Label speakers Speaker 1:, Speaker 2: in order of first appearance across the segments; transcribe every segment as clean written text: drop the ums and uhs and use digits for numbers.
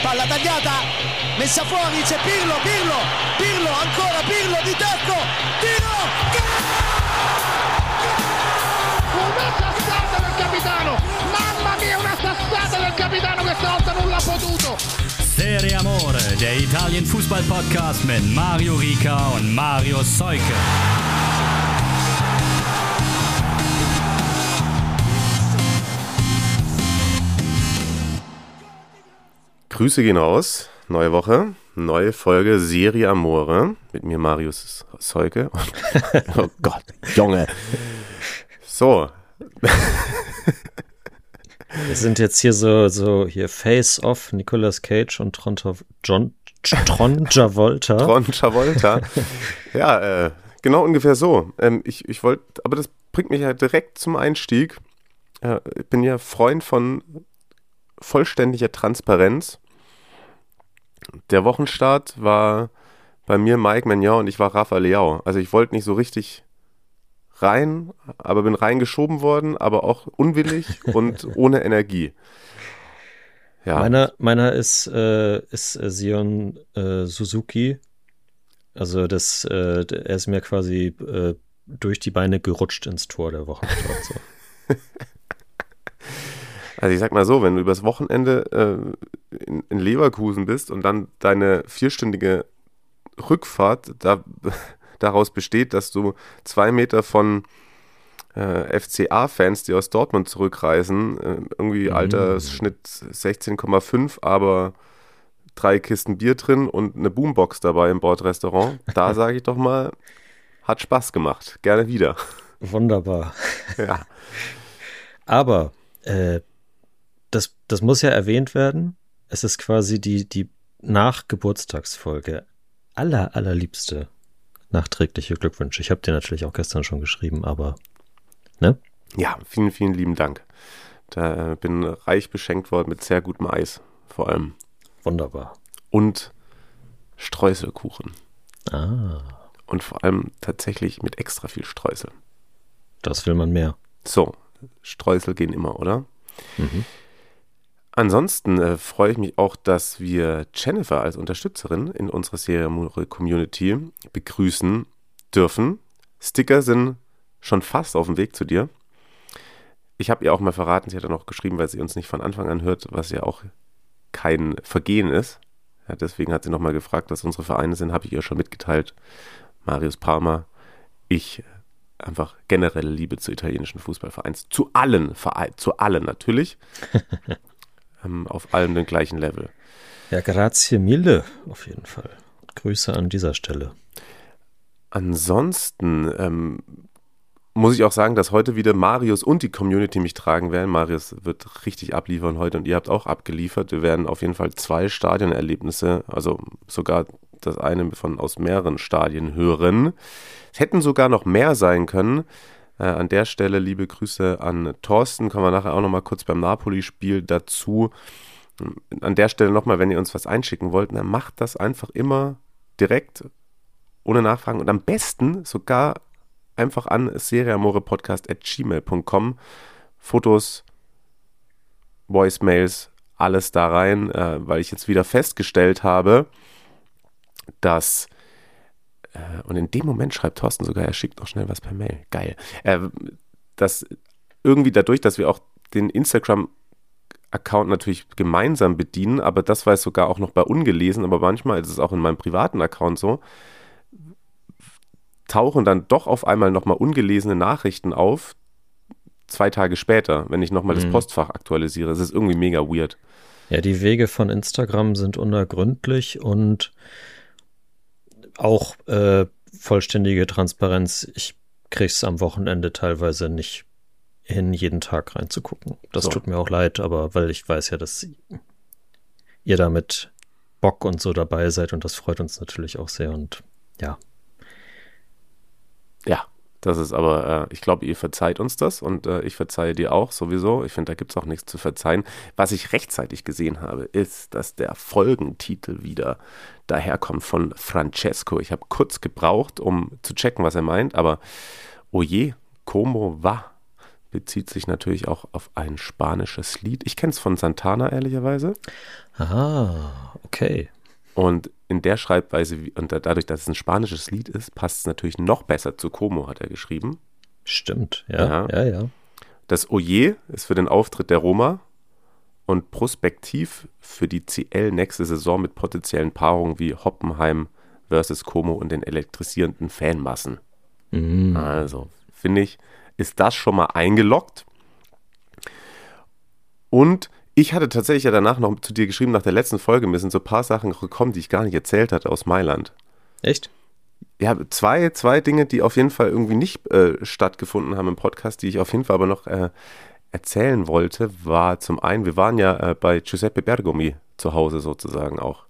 Speaker 1: palla tagliata, messa fuori, c'è Pirlo, ancora Pirlo di tacco, tiro,
Speaker 2: una sassata del capitano, mamma mia, una sassata del capitano, questa volta non l'ha potuto.
Speaker 3: Serie Amore, der Italien-Fußball-Podcast mit Mario Rica und Mario Seuke.
Speaker 4: Grüße gehen raus, neue Woche, neue Folge Serie Amore mit mir Marius Seuke. Oh Gott, Junge. So.
Speaker 5: Wir sind jetzt hier so hier Face-Off, Nicolas Cage und Tron Travolta.
Speaker 4: Tron Travolta. Ja, genau ungefähr so. Ich wollte, aber das bringt mich ja direkt zum Einstieg. Ich bin ja Freund von vollständiger Transparenz. Der Wochenstart war bei mir Mike Maignan und ich war Rafa Leão. Also ich wollte nicht so richtig rein, aber bin reingeschoben worden, aber auch unwillig und ohne Energie. Ja.
Speaker 5: Meiner ist Sion Suzuki. Also er ist mir quasi durch die Beine gerutscht ins Tor der Wochenstart. So.
Speaker 4: Also ich sag mal so, wenn du übers Wochenende in Leverkusen bist und dann deine 4-stündige Rückfahrt daraus besteht, dass du 2 Meter von FCA-Fans, die aus Dortmund zurückreisen, irgendwie Altersschnitt 16,5, aber 3 Kisten Bier drin und eine Boombox dabei im Bordrestaurant, da sage ich doch mal, hat Spaß gemacht. Gerne wieder.
Speaker 5: Wunderbar.
Speaker 4: Ja.
Speaker 5: Aber das muss ja erwähnt werden. Es ist quasi die Nachgeburtstagsfolge. Allerliebste nachträgliche Glückwünsche. Ich habe dir natürlich auch gestern schon geschrieben, aber ne?
Speaker 4: Ja, vielen, vielen lieben Dank. Da bin reich beschenkt worden mit sehr gutem Eis, vor allem.
Speaker 5: Wunderbar.
Speaker 4: Und Streuselkuchen.
Speaker 5: Ah.
Speaker 4: Und vor allem tatsächlich mit extra viel Streusel.
Speaker 5: Das will man mehr.
Speaker 4: So, Streusel gehen immer, oder?
Speaker 5: Mhm.
Speaker 4: Ansonsten freue ich mich auch, dass wir Jennifer als Unterstützerin in unserer Serie Amore Community begrüßen dürfen. Sticker sind schon fast auf dem Weg zu dir. Ich habe ihr auch mal verraten, sie hat dann auch geschrieben, weil sie uns nicht von Anfang an hört, was ja auch kein Vergehen ist. Ja, deswegen hat sie nochmal gefragt, was unsere Vereine sind, habe ich ihr schon mitgeteilt. Marius Parma, ich einfach generelle Liebe zu italienischen Fußballvereins. Zu allen natürlich. Auf allem den gleichen Level.
Speaker 5: Ja, grazie mille, auf jeden Fall. Grüße an dieser Stelle.
Speaker 4: Ansonsten muss ich auch sagen, dass heute wieder Marius und die Community mich tragen werden. Marius wird richtig abliefern heute und ihr habt auch abgeliefert. Wir werden auf jeden Fall 2 Stadionerlebnisse, also sogar das eine aus mehreren Stadien hören. Es hätten sogar noch mehr sein können. An der Stelle liebe Grüße an Thorsten, kommen wir nachher auch nochmal kurz beim Napoli-Spiel dazu. An der Stelle nochmal, wenn ihr uns was einschicken wollt, dann macht das einfach immer direkt, ohne Nachfragen und am besten sogar einfach an serieamorepodcast@gmail.com. Fotos, Voicemails, alles da rein, weil ich jetzt wieder festgestellt habe, dass und in dem Moment schreibt Thorsten sogar, er schickt noch schnell was per Mail. Geil. Dass irgendwie dadurch, dass wir auch den Instagram-Account natürlich gemeinsam bedienen, aber das war es sogar auch noch bei ungelesen, aber manchmal ist es auch in meinem privaten Account so, tauchen dann doch auf einmal nochmal ungelesene Nachrichten auf, 2 Tage später, wenn ich nochmal das Postfach aktualisiere. Das ist irgendwie mega weird.
Speaker 5: Ja, die Wege von Instagram sind unergründlich und auch vollständige Transparenz. Ich krieg's am Wochenende teilweise nicht hin, jeden Tag reinzugucken. Das tut mir auch leid, aber weil ich weiß ja, dass ihr da mit Bock und so dabei seid und das freut uns natürlich auch sehr und ja.
Speaker 4: Ja, das ist aber, ich glaube, ihr verzeiht uns das und ich verzeihe dir auch sowieso. Ich finde, da gibt es auch nichts zu verzeihen. Was ich rechtzeitig gesehen habe, ist, dass der Folgentitel wieder daherkommt von Francesco. Ich habe kurz gebraucht, um zu checken, was er meint, aber oje, como va? bezieht sich natürlich auch auf ein spanisches Lied. Ich kenne es von Santana, ehrlicherweise.
Speaker 5: Ah, okay.
Speaker 4: Und in der Schreibweise, und dadurch, dass es ein spanisches Lied ist, passt es natürlich noch besser zu Como, hat er geschrieben.
Speaker 5: Stimmt, ja.
Speaker 4: Das Oje ist für den Auftritt der Roma und prospektiv für die CL nächste Saison mit potenziellen Paarungen wie Hoppenheim versus Como und den elektrisierenden Fanmassen. Also, finde ich, ist das schon mal eingeloggt. Und ich hatte tatsächlich ja danach noch zu dir geschrieben, nach der letzten Folge, mir sind so ein paar Sachen gekommen, die ich gar nicht erzählt hatte aus Mailand.
Speaker 5: Echt?
Speaker 4: Ja, zwei Dinge, die auf jeden Fall irgendwie nicht stattgefunden haben im Podcast, die ich auf jeden Fall aber noch erzählen wollte, war zum einen, wir waren ja bei Giuseppe Bergomi zu Hause sozusagen auch.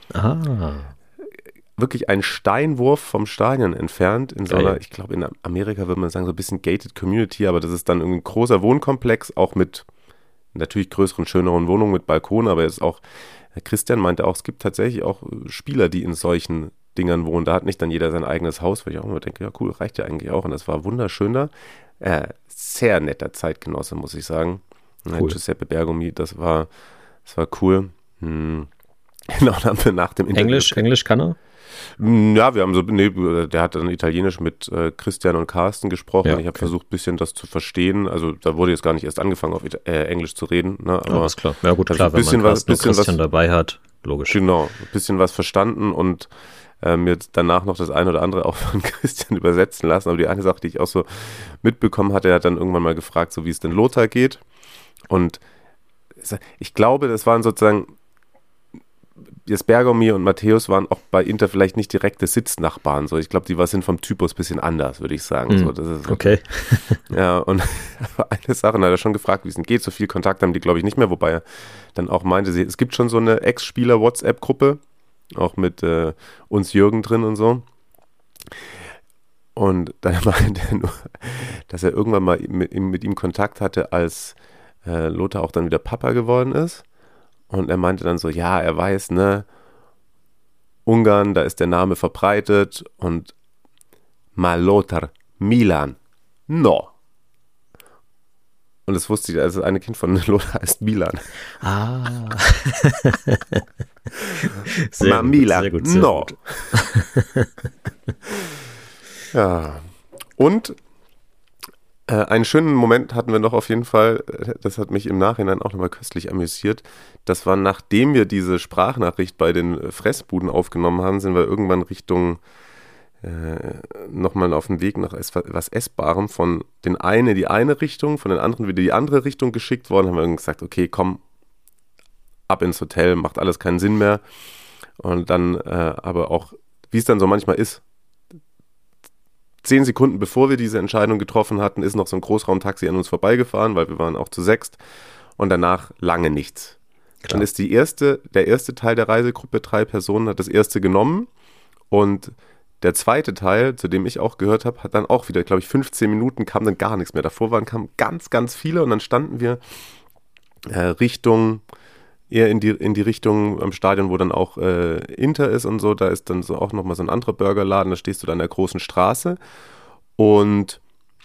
Speaker 4: Wirklich ein Steinwurf vom Stadion entfernt, in so einer, ich glaube in Amerika würde man sagen, so ein bisschen gated Community, aber das ist dann irgendwie ein großer Wohnkomplex, auch mit natürlich größeren, schöneren Wohnungen mit Balkon, aber es ist auch, Christian meinte auch, es gibt tatsächlich auch Spieler, die in solchen Dingern wohnen. Da hat nicht dann jeder sein eigenes Haus, weil ich auch immer denke, ja cool, reicht ja eigentlich auch. Und das war wunderschön da. Sehr netter Zeitgenosse, muss ich sagen. Cool. Giuseppe Bergomi, das war cool. Genau, dann haben wir nach dem Interview.
Speaker 5: Englisch kann er?
Speaker 4: Ja, wir haben der hat dann Italienisch mit Christian und Carsten gesprochen. Ja, okay. Ich habe versucht, ein bisschen das zu verstehen. Also da wurde jetzt gar nicht erst angefangen, auf Englisch zu reden. Ne? Aber
Speaker 5: ja, ist klar. Ja gut, klar, wenn man Carsten und Christian dabei hat, logisch.
Speaker 4: Genau, ein bisschen was verstanden und mir danach noch das ein oder andere auch von Christian übersetzen lassen. Aber die eine Sache, die ich auch so mitbekommen hatte, er hat dann irgendwann mal gefragt, so wie es denn Lothar geht. Und ich glaube, das waren sozusagen, jetzt Bergomi und Matthäus waren auch bei Inter vielleicht nicht direkte Sitznachbarn. So. Ich glaube, die sind vom Typus ein bisschen anders, würde ich sagen. So, das ist
Speaker 5: okay.
Speaker 4: Ja, und eine Sache, hat er schon gefragt, wie es denn geht. So viel Kontakt haben die, glaube ich, nicht mehr. Wobei er dann auch meinte, es gibt schon so eine Ex-Spieler-WhatsApp-Gruppe, auch mit uns Jürgen drin und so. Und dann meinte er nur, dass er irgendwann mal mit ihm Kontakt hatte, als Lothar auch dann wieder Papa geworden ist. Und er meinte dann so, ja, er weiß, ne, Ungarn, da ist der Name verbreitet und mal Lothar, Milan, no. Und das wusste ich, also eine Kind von Lothar heißt Milan.
Speaker 5: Ah.
Speaker 4: Sehr gut, Milan,
Speaker 5: sehr gut,
Speaker 4: no.
Speaker 5: Gut.
Speaker 4: Ja, und einen schönen Moment hatten wir noch auf jeden Fall, das hat mich im Nachhinein auch nochmal köstlich amüsiert. Das war, nachdem wir diese Sprachnachricht bei den Fressbuden aufgenommen haben, sind wir irgendwann Richtung, nochmal auf dem Weg nach was Essbarem von den einen die eine Richtung, von den anderen wieder die andere Richtung geschickt worden, haben wir gesagt, okay, komm, ab ins Hotel, macht alles keinen Sinn mehr. Und dann aber auch, wie es dann so manchmal ist, 10 Sekunden bevor wir diese Entscheidung getroffen hatten, ist noch so ein Großraumtaxi an uns vorbeigefahren, weil wir waren auch zu 6 und danach lange nichts. Klar. Dann ist der erste Teil der Reisegruppe, 3 Personen, hat das erste genommen und der zweite Teil, zu dem ich auch gehört habe, hat dann auch wieder, glaube ich, 15 Minuten, kam dann gar nichts mehr. Davor kamen ganz, ganz viele und dann standen wir eher in die Richtung am Stadion, wo dann auch Inter ist und so, da ist dann so auch nochmal so ein anderer Burgerladen, da stehst du dann an der großen Straße und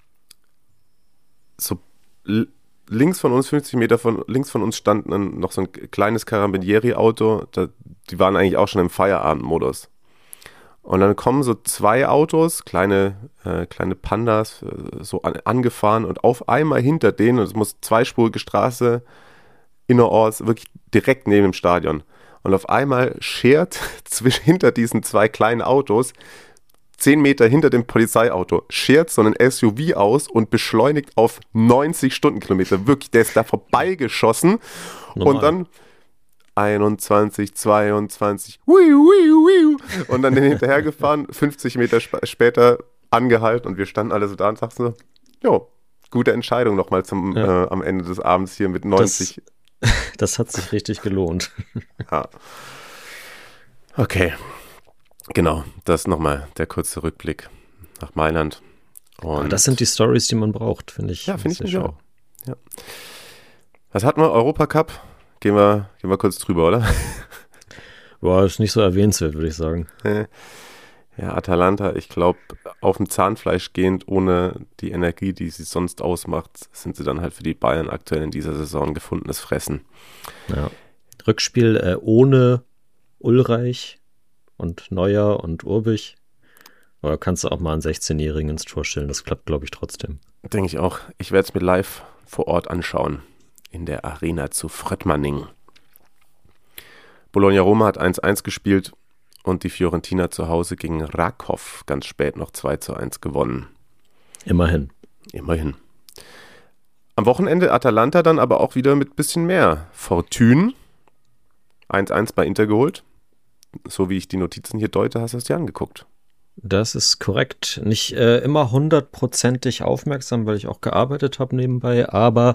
Speaker 4: so links von uns, 50 Meter links von uns stand dann noch so ein kleines Carabinieri-Auto, die waren eigentlich auch schon im Feierabendmodus. Und dann kommen so 2 Autos, kleine Pandas, so angefahren und auf einmal hinter denen, und es muss zweispurige Straße, innerorts, wirklich direkt neben dem Stadion. Und auf einmal schert hinter diesen 2 kleinen Autos, 10 Meter hinter dem Polizeiauto, schert so ein SUV aus und beschleunigt auf 90 Stundenkilometer. Wirklich, der ist da vorbeigeschossen. Normal. Und dann 21, 22, und dann hinterhergefahren, 50 Meter später angehalten und wir standen alle so da und sagten so, jo, gute Entscheidung nochmal am Ende des Abends hier mit 90.
Speaker 5: Das hat sich richtig gelohnt.
Speaker 4: Ja. Okay. Genau, das nochmal der kurze Rückblick nach Mailand. Und
Speaker 5: das sind die Storys, die man braucht, finde ich.
Speaker 4: Ja, finde ich auch. Ja. Was hatten wir? Europacup? Gehen wir kurz drüber, oder?
Speaker 5: Boah, ist nicht so erwähnenswert, würde ich sagen.
Speaker 4: Ja, Atalanta, ich glaube, auf dem Zahnfleisch gehend, ohne die Energie, die sie sonst ausmacht, sind sie dann halt für die Bayern aktuell in dieser Saison gefundenes Fressen.
Speaker 5: Ja. Rückspiel ohne Ulreich und Neuer und Urbich. Aber kannst du auch mal einen 16-Jährigen ins Tor stellen, das klappt, glaube ich, trotzdem.
Speaker 4: Denke ich auch. Ich werde es mir live vor Ort anschauen, in der Arena zu Fröttmanning. Bologna-Roma hat 1-1 gespielt und die Fiorentina zu Hause gegen Rakov ganz spät noch 2-1 gewonnen.
Speaker 5: Immerhin.
Speaker 4: Am Wochenende Atalanta dann aber auch wieder mit bisschen mehr Fortune. 1-1 bei Inter geholt. So wie ich die Notizen hier deute, hast du es dir angeguckt.
Speaker 5: Das ist korrekt. Nicht immer 100%ig aufmerksam, weil ich auch gearbeitet habe nebenbei, aber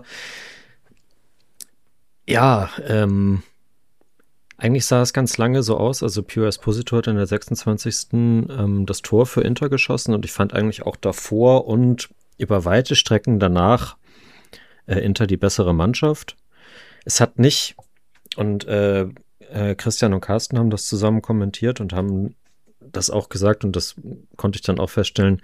Speaker 5: ja, eigentlich sah es ganz lange so aus. Also Pio Esposito hat in der 26. Das Tor für Inter geschossen und ich fand eigentlich auch davor und über weite Strecken danach Inter die bessere Mannschaft. Es hat nicht, und Christian und Carsten haben das zusammen kommentiert und haben das auch gesagt und das konnte ich dann auch feststellen.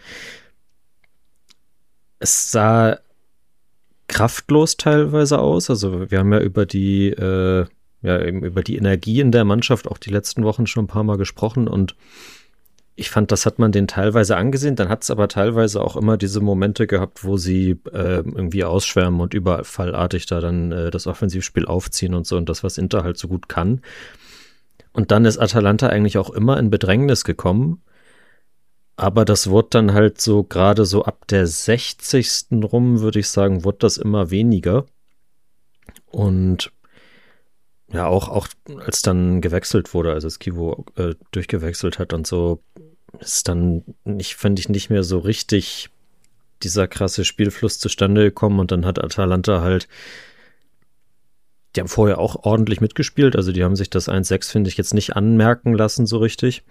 Speaker 5: Es sah kraftlos teilweise aus. Also wir haben ja über die Energie in der Mannschaft auch die letzten Wochen schon ein paar Mal gesprochen und ich fand, das hat man denen teilweise angesehen. Dann hat es aber teilweise auch immer diese Momente gehabt, wo sie irgendwie ausschwärmen und überfallartig da dann das Offensivspiel aufziehen und so und das, was Inter halt so gut kann. Und dann ist Atalanta eigentlich auch immer in Bedrängnis gekommen. Aber das wurde dann halt so gerade so ab der 60. rum, würde ich sagen, wurde das immer weniger. Und ja, auch als dann gewechselt wurde, also Schivo durchgewechselt hat und so, ist dann finde ich, nicht mehr so richtig dieser krasse Spielfluss zustande gekommen. Und dann hat Atalanta halt, die haben vorher auch ordentlich mitgespielt, also die haben sich das 1-6, finde ich, jetzt nicht anmerken lassen so richtig.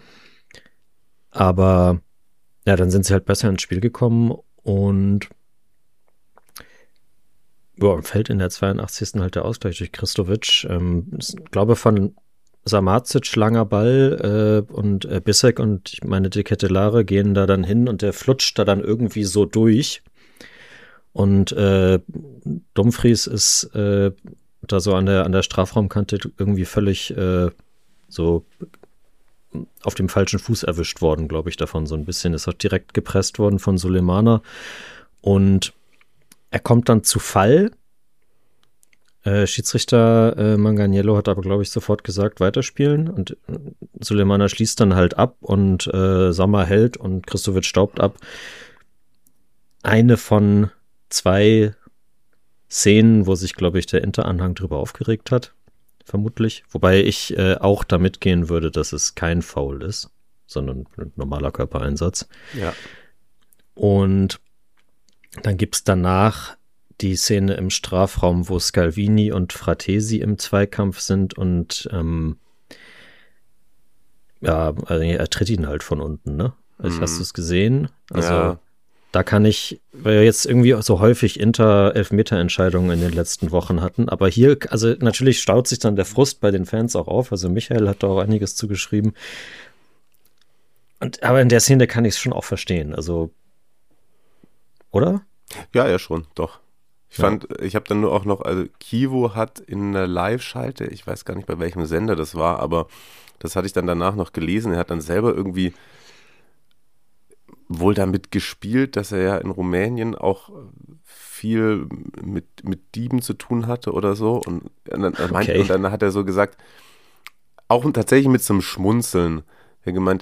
Speaker 5: Aber ja, dann sind sie halt besser ins Spiel gekommen und fällt in der 82. halt der Ausgleich durch Kristovic. Ich glaube von Samacic, langer Ball und Bissek und ich meine De Ketelaere gehen da dann hin und der flutscht da dann irgendwie so durch. Und Dumfries ist da so an der Strafraumkante irgendwie völlig so auf dem falschen Fuß erwischt worden, glaube ich, davon so ein bisschen. Ist auch direkt gepresst worden von Sulemana und er kommt dann zu Fall. Schiedsrichter Manganiello hat aber, glaube ich, sofort gesagt, weiterspielen und Sulemana schließt dann halt ab und Sommer hält und Kristovic staubt ab. Eine von 2 Szenen, wo sich, glaube ich, der Inter-Anhang drüber aufgeregt hat, vermutlich. Wobei ich auch damit gehen würde, dass es kein Foul ist, sondern ein normaler Körpereinsatz.
Speaker 4: Ja.
Speaker 5: Und dann gibt es danach die Szene im Strafraum, wo Scalvini und Fratesi im Zweikampf sind und also er tritt ihn halt von unten, ne? Also hast du es gesehen? Also
Speaker 4: ja.
Speaker 5: Da kann ich, weil wir jetzt irgendwie so häufig Inter-Elfmeter-Entscheidungen in den letzten Wochen hatten, aber hier, also natürlich staut sich dann der Frust bei den Fans auch auf, also Michael hat da auch einiges zugeschrieben. Aber in der Szene kann ich es schon auch verstehen, also oder?
Speaker 4: Ja, schon, doch. Ich habe dann nur auch noch, also Kivo hat in der Live-Schalte, ich weiß gar nicht, bei welchem Sender das war, aber das hatte ich dann danach noch gelesen, er hat dann selber irgendwie wohl damit gespielt, dass er ja in Rumänien auch viel mit Dieben zu tun hatte oder so und dann hat er so gesagt, auch tatsächlich mit so einem Schmunzeln, er hat gemeint,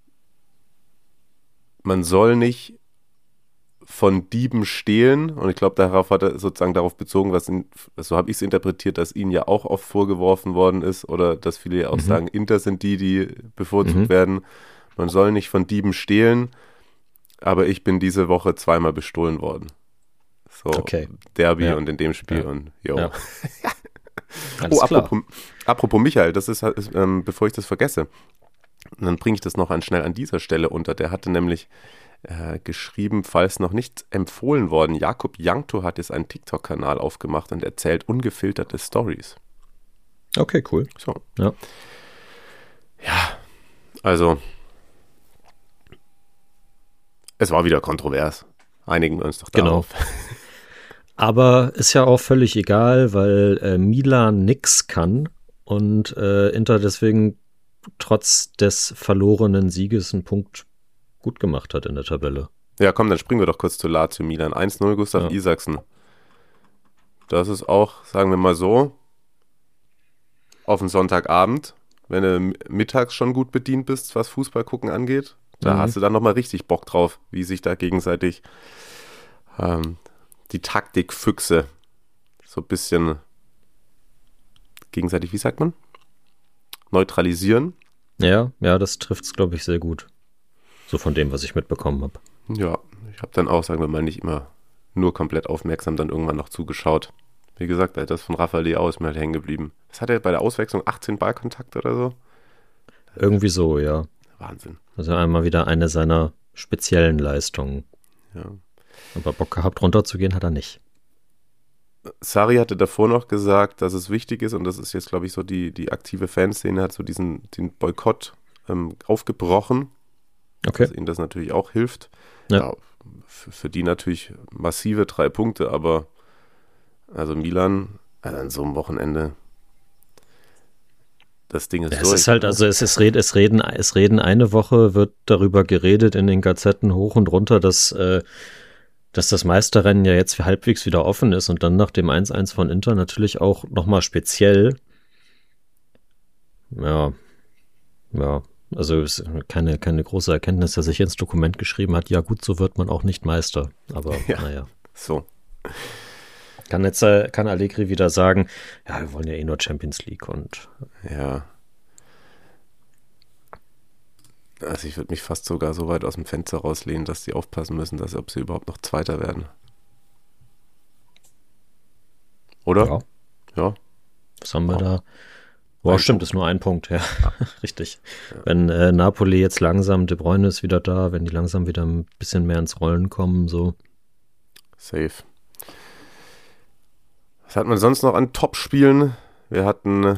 Speaker 4: man soll nicht von Dieben stehlen und ich glaube, darauf hat er sozusagen darauf bezogen, so habe ich es interpretiert, dass ihnen ja auch oft vorgeworfen worden ist oder dass viele ja auch sagen, Inter sind die bevorzugt werden. Man soll nicht von Dieben stehlen, aber ich bin diese Woche 2-mal bestohlen worden. So, okay. Derby und in dem Spiel und jo. Ja. Apropos Michael, das ist bevor ich das vergesse, dann bringe ich das noch schnell an dieser Stelle unter. Der hatte nämlich geschrieben, falls noch nicht empfohlen worden, Jakub Jankto hat jetzt einen TikTok-Kanal aufgemacht und erzählt ungefilterte Stories.
Speaker 5: Okay, cool.
Speaker 4: So. Ja, also Es war wieder kontrovers. Einigen wir uns doch darauf.
Speaker 5: Genau. Aber ist ja auch völlig egal, weil Milan nix kann und Inter deswegen trotz des verlorenen Sieges einen Punkt gut gemacht hat in der Tabelle.
Speaker 4: Ja, komm, dann springen wir doch kurz zu Lazio Milan. 1-0 Gustav Isaksen. Das ist auch, sagen wir mal so, auf den Sonntagabend, wenn du mittags schon gut bedient bist, was Fußball gucken angeht, da hast du dann nochmal richtig Bock drauf, wie sich da gegenseitig die Taktikfüchse so ein bisschen gegenseitig, wie sagt man? Neutralisieren.
Speaker 5: Ja, das trifft es, glaube ich, sehr gut. So von dem, was ich mitbekommen habe.
Speaker 4: Ja, ich habe dann auch, sagen wir mal, nicht immer nur komplett aufmerksam dann irgendwann noch zugeschaut. Wie gesagt, das von Rafael Leao ist mir halt hängen geblieben. Was hat er bei der Auswechslung? 18 Ballkontakte oder so?
Speaker 5: Irgendwie so, ja.
Speaker 4: Wahnsinn.
Speaker 5: Also einmal wieder eine seiner speziellen Leistungen.
Speaker 4: Ja.
Speaker 5: Aber Bock gehabt, runterzugehen, hat er nicht.
Speaker 4: Sarri hatte davor noch gesagt, dass es wichtig ist, und das ist jetzt, glaube ich, so die aktive Fanszene hat so den Boykott aufgebrochen.
Speaker 5: Okay.
Speaker 4: Dass ihnen das natürlich auch hilft.
Speaker 5: Ja.
Speaker 4: Für die natürlich massive 3 Punkte, aber also Milan an so einem Wochenende, das Ding ist durch.
Speaker 5: Es ist halt, also es reden eine Woche, wird darüber geredet in den Gazetten hoch und runter, dass das Meisterrennen ja jetzt halbwegs wieder offen ist und dann nach dem 1-1 von Inter natürlich auch nochmal speziell. Ja, also ist keine große Erkenntnis, dass sich ins Dokument geschrieben hat, ja gut, so wird man auch nicht Meister. Aber naja.
Speaker 4: So.
Speaker 5: Kann Allegri wieder sagen, ja, wir wollen ja eh nur Champions League und
Speaker 4: ja. Also ich würde mich fast sogar so weit aus dem Fenster rauslehnen, dass die aufpassen müssen, ob sie überhaupt noch Zweiter werden. Oder?
Speaker 5: Ja. Was haben wir da? Boah, stimmt, ist nur ein Punkt, ja. Richtig. Ja. Wenn Napoli jetzt langsam, De Bruyne ist wieder da, wenn die langsam wieder ein bisschen mehr ins Rollen kommen, so.
Speaker 4: Safe. Was hat man sonst noch an Top-Spielen? Wir hatten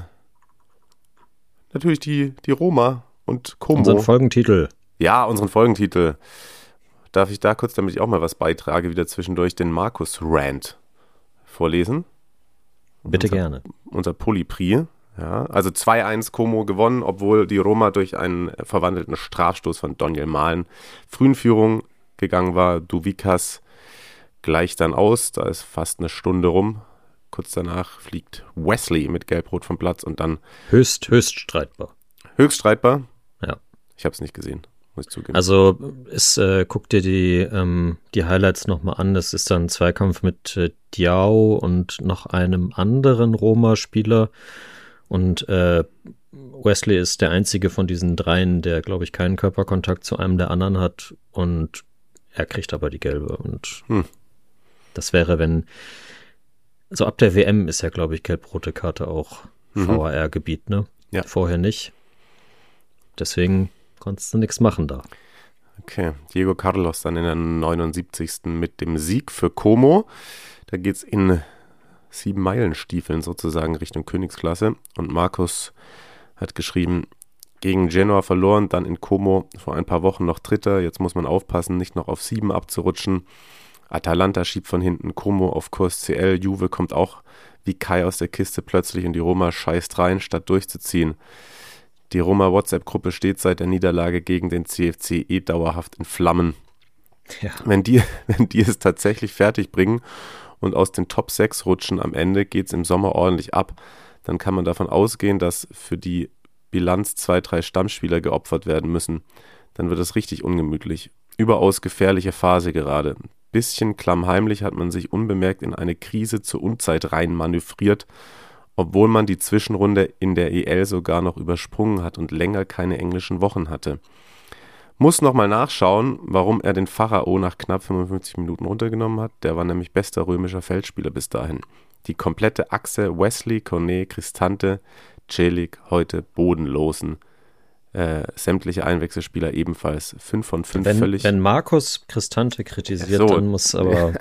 Speaker 4: natürlich die Roma und Como.
Speaker 5: Unseren Folgentitel.
Speaker 4: Ja, unseren Folgentitel. Darf ich da kurz, damit ich auch mal was beitrage, wieder zwischendurch den Markus-Rant vorlesen?
Speaker 5: Bitte gerne.
Speaker 4: Unser Polypri. Ja, also 2-1 Como gewonnen, obwohl die Roma durch einen verwandelten Strafstoß von Daniel Mahlen früh in Führung gegangen war. Douvikas gleicht dann aus, da ist fast eine Stunde rum. Kurz danach fliegt Wesley mit Gelb-Rot vom Platz und dann
Speaker 5: höchst streitbar.
Speaker 4: Höchst streitbar?
Speaker 5: Ja.
Speaker 4: Ich habe es nicht gesehen, muss ich zugeben.
Speaker 5: Also guck dir die Highlights nochmal an. Das ist dann ein Zweikampf mit Diao und noch einem anderen Roma-Spieler. Und Wesley ist der einzige von diesen dreien, der, glaube ich, keinen Körperkontakt zu einem der anderen hat. Und er kriegt aber die gelbe. Und das wäre, wenn... Also ab der WM ist ja, glaube ich, gelb-rote Karte auch VAR-Gebiet, ne?
Speaker 4: Ja.
Speaker 5: Vorher nicht. Deswegen konntest du nichts machen da.
Speaker 4: Okay, Diego Carlos dann in der 79. mit dem Sieg für Como. Da geht's in 7-Meilen-Stiefeln sozusagen Richtung Königsklasse. Und Markus hat geschrieben, gegen Genoa verloren, dann in Como vor ein paar Wochen noch Dritter. Jetzt muss man aufpassen, nicht noch auf 7 abzurutschen. Atalanta schiebt von hinten, Como auf Kurs CL, Juve kommt auch wie Kai aus der Kiste plötzlich und die Roma scheißt rein, statt durchzuziehen. Die Roma-WhatsApp-Gruppe steht seit der Niederlage gegen den CFC dauerhaft in Flammen.
Speaker 5: Ja.
Speaker 4: Wenn die es tatsächlich fertig bringen und aus den Top 6 rutschen am Ende, geht es im Sommer ordentlich ab, dann kann man davon ausgehen, dass für die Bilanz 2-3 Stammspieler geopfert werden müssen. Dann wird es richtig ungemütlich. Überaus gefährliche Phase gerade. Bisschen klammheimlich hat man sich unbemerkt in eine Krise zur Unzeit rein manövriert, obwohl man die Zwischenrunde in der EL sogar noch übersprungen hat und länger keine englischen Wochen hatte. Muss nochmal nachschauen, warum er den Pharao nach knapp 55 Minuten runtergenommen hat. Der war nämlich bester römischer Feldspieler bis dahin. Die komplette Achse Wesley, Cornet, Cristante, Celik heute bodenlosen. Sämtliche Einwechselspieler ebenfalls 5 von 5 völlig.
Speaker 5: Wenn Markus Cristante kritisiert, so, dann muss aber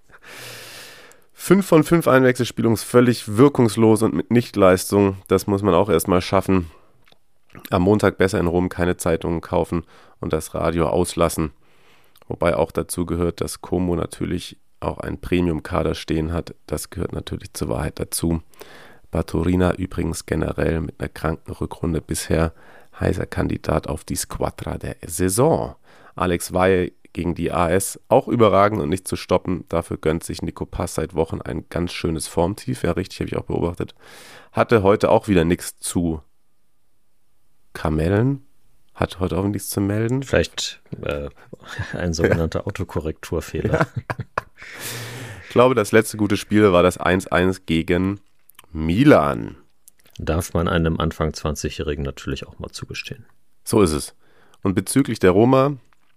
Speaker 4: 5 von 5 Einwechselspielungen völlig wirkungslos und mit Nichtleistung. Das muss man auch erstmal schaffen. Am Montag besser in Rom keine Zeitungen kaufen und das Radio auslassen. Wobei auch dazu gehört, dass Como natürlich auch einen Premium-Kader stehen hat. Das gehört natürlich zur Wahrheit dazu. Baturina übrigens generell mit einer kranken Rückrunde bisher heißer Kandidat auf die Squadra der Saison. Alex Weihe gegen die AS auch überragend und nicht zu stoppen. Dafür gönnt sich Nico Pass seit Wochen ein ganz schönes Formtief. Ja, richtig, habe ich auch beobachtet. Hatte heute auch wieder nichts zu kamellen. Hat heute auch nichts zu melden.
Speaker 5: Vielleicht ein sogenannter Autokorrekturfehler.
Speaker 4: Ich glaube, das letzte gute Spiel war das 1-1 gegen Milan.
Speaker 5: Darf man einem Anfang 20-Jährigen natürlich auch mal zugestehen.
Speaker 4: So ist es. Und bezüglich der Roma,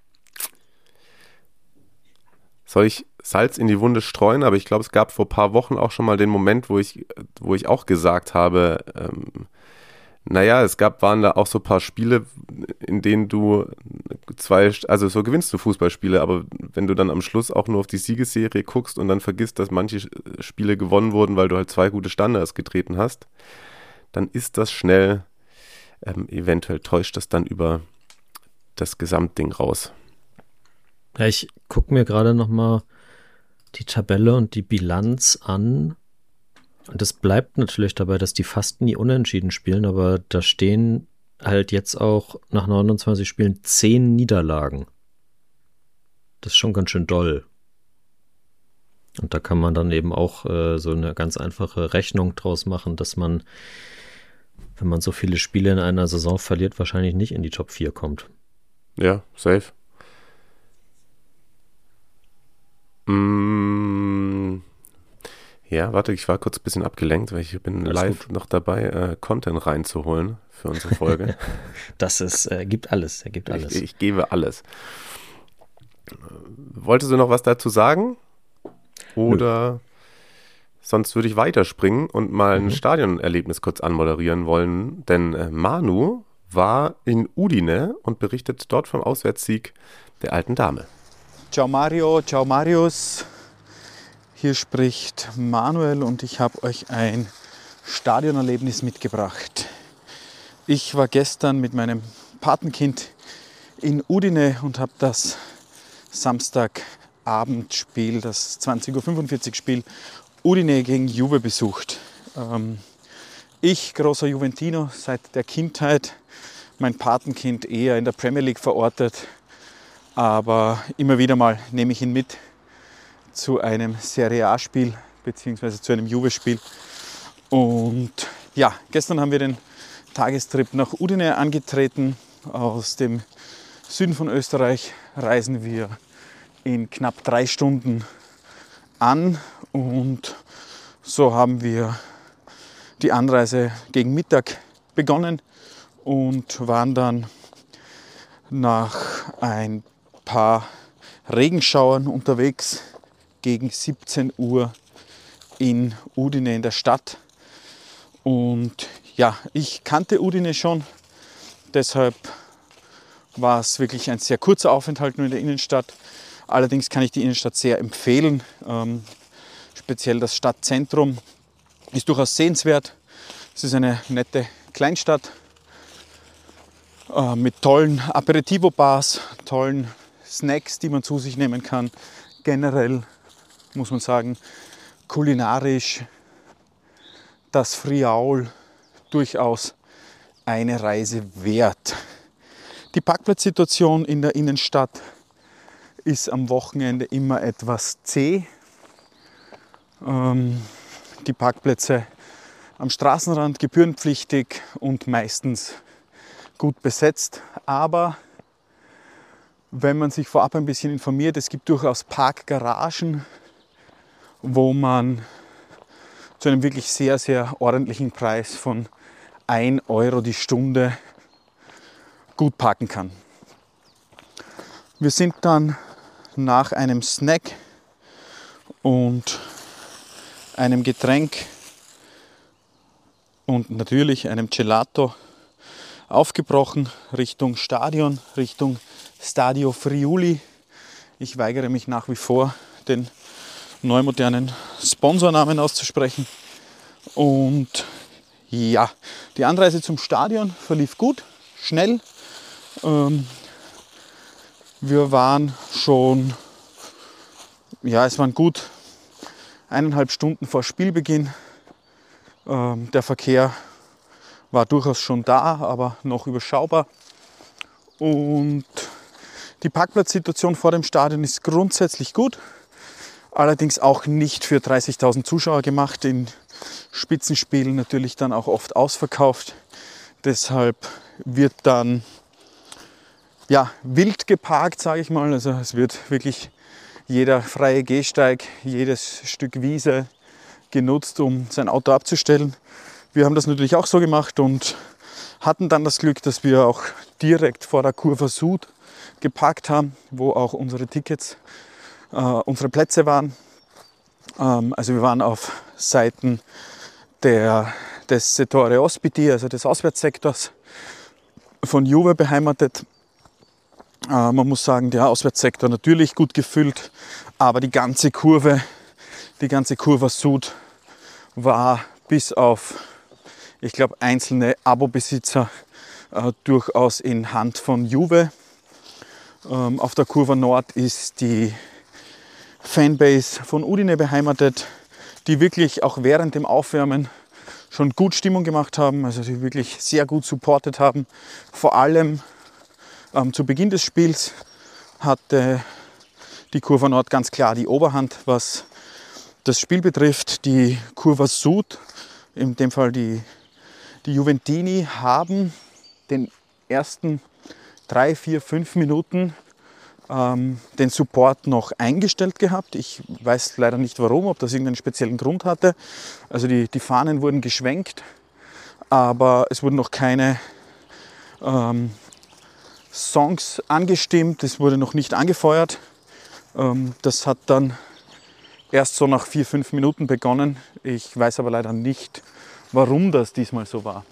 Speaker 4: soll ich Salz in die Wunde streuen? Aber ich glaube, es gab vor ein paar Wochen auch schon mal den Moment, wo ich auch gesagt habe, waren da auch so ein paar Spiele, in denen du so gewinnst du Fußballspiele, aber wenn du dann am Schluss auch nur auf die Siegesserie guckst und dann vergisst, dass manche Spiele gewonnen wurden, weil du halt 2 gute Standards getreten hast, dann ist das schnell, eventuell täuscht das dann über das Gesamtding raus.
Speaker 5: Ja, ich gucke mir gerade nochmal die Tabelle und die Bilanz an. Und es bleibt natürlich dabei, dass die fast nie unentschieden spielen, aber da stehen halt jetzt auch nach 29 Spielen 10 Niederlagen. Das ist schon ganz schön doll. Und da kann man dann eben auch so eine ganz einfache Rechnung draus machen, dass man, wenn man so viele Spiele in einer Saison verliert, wahrscheinlich nicht in die Top 4 kommt.
Speaker 4: Ja, safe. Ja, warte, ich war kurz ein bisschen abgelenkt, weil ich bin live noch dabei, Content reinzuholen für unsere Folge.
Speaker 5: Das ist, gibt alles, er gibt alles.
Speaker 4: Ich gebe alles. Wolltest du noch was dazu sagen? Oder sonst würde ich weiterspringen und mal ein Stadionerlebnis kurz anmoderieren wollen, denn Manu war in Udine und berichtet dort vom Auswärtssieg der alten Dame.
Speaker 6: Ciao Mario, ciao Marius. Hier spricht Manuel und ich habe euch ein Stadionerlebnis mitgebracht. Ich war gestern mit meinem Patenkind in Udine und habe das Samstagabendspiel, das 20:45 Uhr Spiel Udine gegen Juve besucht. Ich, großer Juventino seit der Kindheit, mein Patenkind eher in der Premier League verortet, aber immer wieder mal nehme ich ihn mit zu einem Serie A-Spiel bzw. zu einem Juve-Spiel. Und ja, gestern haben wir den Tagestrip nach Udine angetreten. Aus dem Süden von Österreich reisen wir in knapp 3 Stunden an und so haben wir die Anreise gegen Mittag begonnen und waren dann nach ein paar Regenschauern unterwegs gegen 17 Uhr in Udine in der Stadt. Und ja, ich kannte Udine schon, deshalb war es wirklich ein sehr kurzer Aufenthalt nur in der Innenstadt. Allerdings kann ich die Innenstadt sehr empfehlen. Speziell das Stadtzentrum ist durchaus sehenswert. Es ist eine nette Kleinstadt mit tollen Aperitivo-Bars, tollen Snacks, die man zu sich nehmen kann. Generell muss man sagen, kulinarisch das Friaul durchaus eine Reise wert. Die Parkplatzsituation in der Innenstadt ist am Wochenende immer etwas zäh. Die Parkplätze am Straßenrand gebührenpflichtig und meistens gut besetzt. Aber wenn man sich vorab ein bisschen informiert, es gibt durchaus Parkgaragen, wo man zu einem wirklich sehr, sehr ordentlichen Preis von 1 Euro die Stunde gut parken kann. Wir sind dann nach einem Snack und einem Getränk und natürlich einem Gelato aufgebrochen Richtung Stadion, Richtung Stadio Friuli. Ich weigere mich nach wie vor, den neumodernen Sponsornamen auszusprechen. Und ja, die Anreise zum Stadion verlief gut, schnell. Wir waren schon, es waren gut 1,5 Stunden vor Spielbeginn. Der Verkehr war durchaus schon da, aber noch überschaubar. Und die Parkplatzsituation vor dem Stadion ist grundsätzlich gut. Allerdings auch nicht für 30.000 Zuschauer gemacht. In Spitzenspielen natürlich dann auch oft ausverkauft. Deshalb wird dann wild geparkt, sage ich mal. Also es wird wirklich jeder freie Gehsteig, jedes Stück Wiese genutzt, um sein Auto abzustellen. Wir haben das natürlich auch so gemacht und hatten dann das Glück, dass wir auch direkt vor der Curva Sud geparkt haben, wo auch unsere Tickets, unsere Plätze waren. Also wir waren auf Seiten des Settore Ospiti, also des Auswärtssektors von Juve beheimatet. Man muss sagen, der Auswärtssektor natürlich gut gefüllt, aber die ganze Curva Sud war bis auf, ich glaube, einzelne Abo-Besitzer durchaus in Hand von Juve. Auf der Curva Nord ist die Fanbase von Udine beheimatet, die wirklich auch während dem Aufwärmen schon gut Stimmung gemacht haben, also die wirklich sehr gut supportet haben. Vor allem zu Beginn des Spiels hatte die Curva Nord ganz klar die Oberhand, was das Spiel betrifft. Die Curva Sud, in dem Fall die Juventini, haben den ersten 3, 4, 5 Minuten den Support noch eingestellt gehabt. Ich weiß leider nicht warum, ob das irgendeinen speziellen Grund hatte. Also die Fahnen wurden geschwenkt, aber es wurden noch keine Songs angestimmt, es wurde noch nicht angefeuert. Das hat dann erst so nach 4, 5 Minuten begonnen. Ich weiß aber leider nicht, warum das diesmal so war.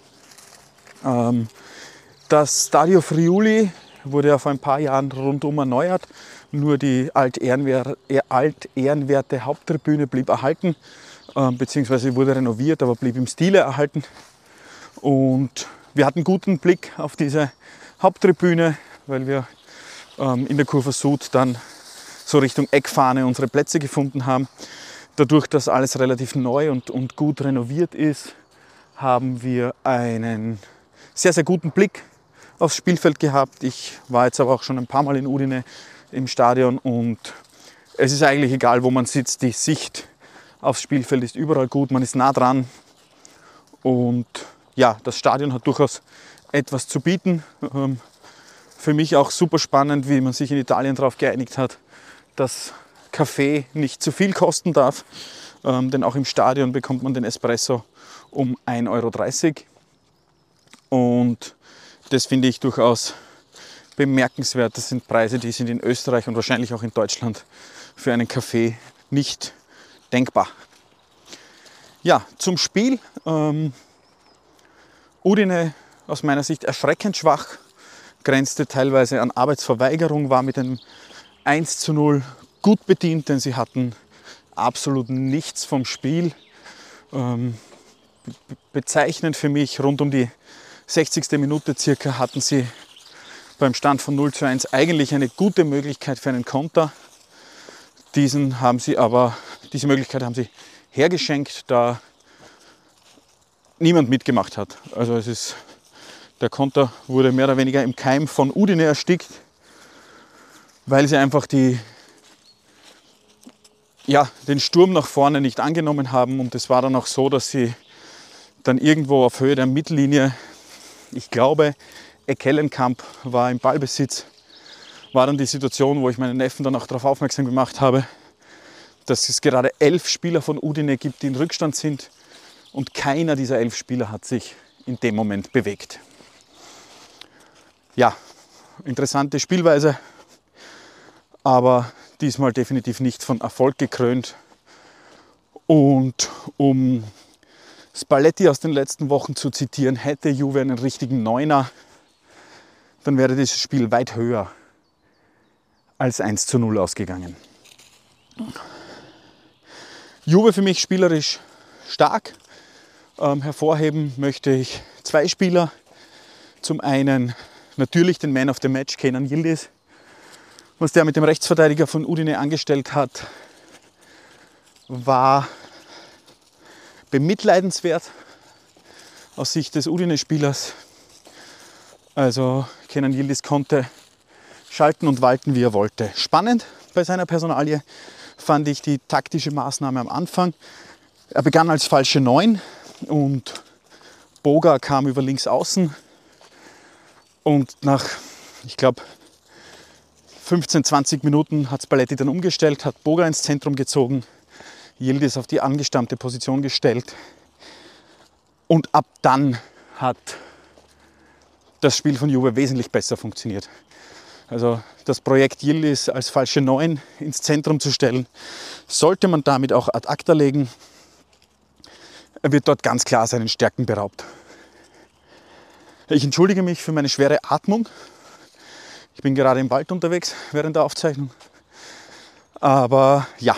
Speaker 6: Das Stadio Friuli wurde ja vor ein paar Jahren rundum erneuert. Nur die altehrenwerte Haupttribüne blieb erhalten, beziehungsweise wurde renoviert, aber blieb im Stile erhalten. Und wir hatten guten Blick auf diese Haupttribüne, weil wir in der Curva Sud dann so Richtung Eckfahne unsere Plätze gefunden haben. Dadurch, dass alles relativ neu und gut renoviert ist, haben wir einen sehr, sehr guten Blick aufs Spielfeld gehabt. Ich war jetzt aber auch schon ein paar Mal in Udine im Stadion und es ist eigentlich egal, wo man sitzt. Die Sicht aufs Spielfeld ist überall gut, man ist nah dran und ja, das Stadion hat durchaus etwas zu bieten. Für mich auch super spannend, wie man sich in Italien darauf geeinigt hat, dass Kaffee nicht zu viel kosten darf, denn auch im Stadion bekommt man den Espresso um 1,30 € und das finde ich durchaus bemerkenswert. Das sind Preise, die sind in Österreich und wahrscheinlich auch in Deutschland für einen Kaffee nicht denkbar. Ja, zum Spiel. Udine aus meiner Sicht erschreckend schwach, grenzte teilweise an Arbeitsverweigerung, war mit einem 1:0 gut bedient, denn sie hatten absolut nichts vom Spiel. Bezeichnend für mich, rund um die 60. Minute circa hatten sie beim Stand von 0:1 eigentlich eine gute Möglichkeit für einen Konter. Diese Möglichkeit haben sie hergeschenkt, da niemand mitgemacht hat. Also der Konter wurde mehr oder weniger im Keim von Udine erstickt, weil sie einfach den Sturm nach vorne nicht angenommen haben. Und es war dann auch so, dass sie dann irgendwo auf Höhe der Mittellinie, ich glaube, Ekellenkamp war im Ballbesitz, war dann die Situation, wo ich meinen Neffen dann auch darauf aufmerksam gemacht habe, dass es gerade 11 Spieler von Udine gibt, die in Rückstand sind und keiner dieser 11 Spieler hat sich in dem Moment bewegt. Ja, interessante Spielweise, aber diesmal definitiv nicht von Erfolg gekrönt. Und um Spalletti aus den letzten Wochen zu zitieren, hätte Juve einen richtigen Neuner, dann wäre dieses Spiel weit höher als 1:0 ausgegangen. Juve für mich spielerisch stark. Hervorheben möchte ich 2 Spieler. Zum einen natürlich den Man of the Match, Kenan Yildiz. Was der mit dem Rechtsverteidiger von Udine angestellt hat, war bemitleidenswert aus Sicht des Udine-Spielers. Also Kenan Yildiz konnte schalten und walten, wie er wollte. Spannend bei seiner Personalie fand ich die taktische Maßnahme am Anfang. Er begann als falsche 9 und Boga kam über links außen. Und nach, ich glaube, 15, 20 Minuten hat Spalletti dann umgestellt, hat Boga ins Zentrum gezogen, Yildiz auf die angestammte Position gestellt. Und ab dann hat das Spiel von Juve wesentlich besser funktioniert. Also das Projekt Yildiz als falsche 9 ins Zentrum zu stellen, sollte man damit auch ad acta legen. Er wird dort ganz klar seinen Stärken beraubt. Ich entschuldige mich für meine schwere Atmung. Ich bin gerade im Wald unterwegs während der Aufzeichnung. Aber ja.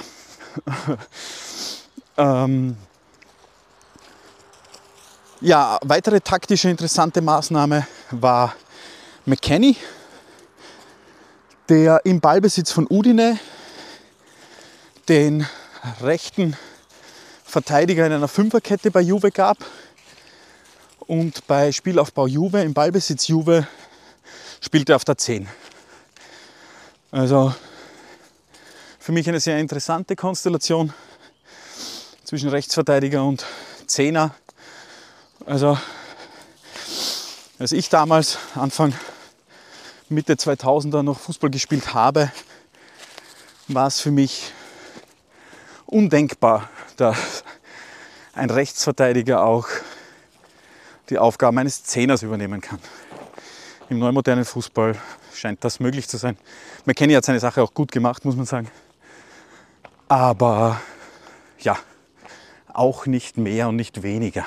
Speaker 6: Ja, weitere taktische interessante Maßnahme war McKennie, der im Ballbesitz von Udine den rechten Verteidiger in einer Fünferkette bei Juve gab und bei Spielaufbau Juve, im Ballbesitz Juve, spielte er auf der 10. Also für mich eine sehr interessante Konstellation zwischen Rechtsverteidiger und Zehner. Also als ich damals Anfang Mitte 2000er noch Fußball gespielt habe, war es für mich undenkbar, dass ein Rechtsverteidiger auch die Aufgaben eines Zehners übernehmen kann. Im neumodernen Fußball scheint das möglich zu sein. McKennie hat seine Sache auch gut gemacht, muss man sagen. Aber ja, auch nicht mehr und nicht weniger.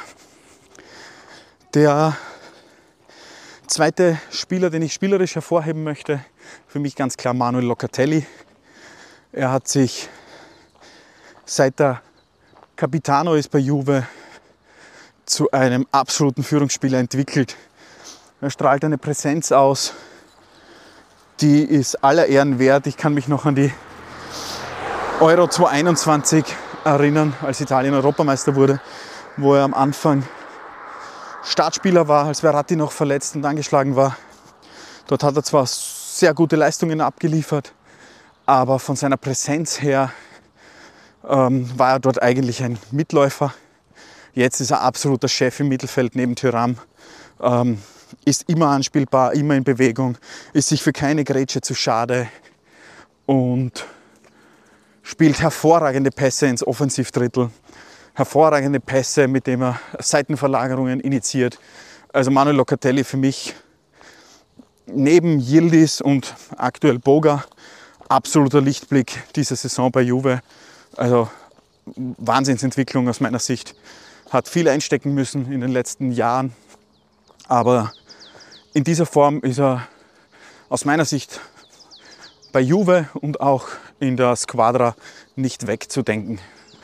Speaker 6: Der zweite Spieler, den ich spielerisch hervorheben möchte, für mich ganz klar Manuel Locatelli. Er hat sich, seit er Capitano ist bei Juve, zu einem absoluten Führungsspieler entwickelt. Er strahlt eine Präsenz aus, die ist aller Ehren wert. Ich kann mich noch an die Euro 2021 erinnern, als Italien Europameister wurde, wo er am Anfang Startspieler war, als Verratti noch verletzt und angeschlagen war. Dort hat er zwar sehr gute Leistungen abgeliefert, aber von seiner Präsenz her war er dort eigentlich ein Mitläufer. Jetzt ist er absoluter Chef im Mittelfeld neben Thuram, ist immer anspielbar, immer in Bewegung, ist sich für keine Grätsche zu schade und spielt hervorragende Pässe ins Offensivdrittel. Hervorragende Pässe, mit denen er Seitenverlagerungen initiiert. Also Manuel Locatelli für mich neben Yildiz und aktuell Boga absoluter Lichtblick dieser Saison bei Juve. Also Wahnsinnsentwicklung aus meiner Sicht. Hat viel einstecken müssen in den letzten Jahren. Aber in dieser Form ist er aus meiner Sicht bei Juve und auch in der Squadra nicht wegzudenken.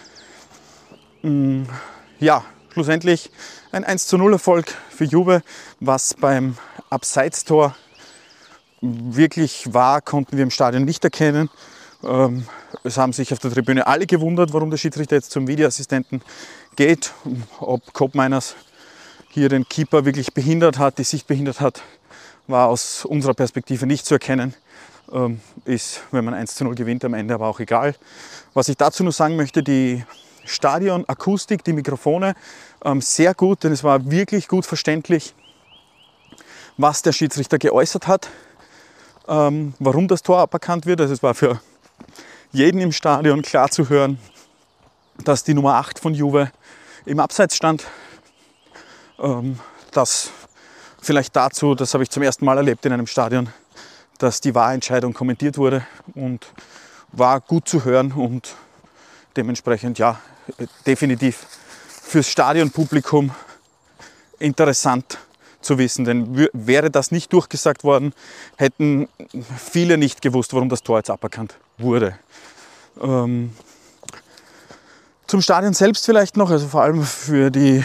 Speaker 6: Ja, schlussendlich ein 1:0 Erfolg für Juve. Was beim Abseitstor wirklich war, konnten wir im Stadion nicht erkennen. Es haben sich auf der Tribüne alle gewundert, warum der Schiedsrichter jetzt zum Videoassistenten geht. Ob Koopmeiners hier den Keeper wirklich behindert hat, die Sicht behindert hat, war aus unserer Perspektive nicht zu erkennen. Ist, wenn man 1:0 gewinnt, am Ende aber auch egal. Was ich dazu nur sagen möchte, die Stadionakustik, die Mikrofone, sehr gut, denn es war wirklich gut verständlich, was der Schiedsrichter geäußert hat, warum das Tor aberkannt wird. Also es war für jeden im Stadion klar zu hören, dass die Nummer 8 von Juve im Abseits stand. Das vielleicht dazu, das habe ich zum ersten Mal erlebt in einem Stadion, dass die Wahrentscheidung kommentiert wurde und war gut zu hören und dementsprechend ja, definitiv fürs Stadionpublikum interessant zu wissen, denn wäre das nicht durchgesagt worden, hätten viele nicht gewusst, warum das Tor jetzt aberkannt wurde. Zum Stadion selbst vielleicht noch, also vor allem für die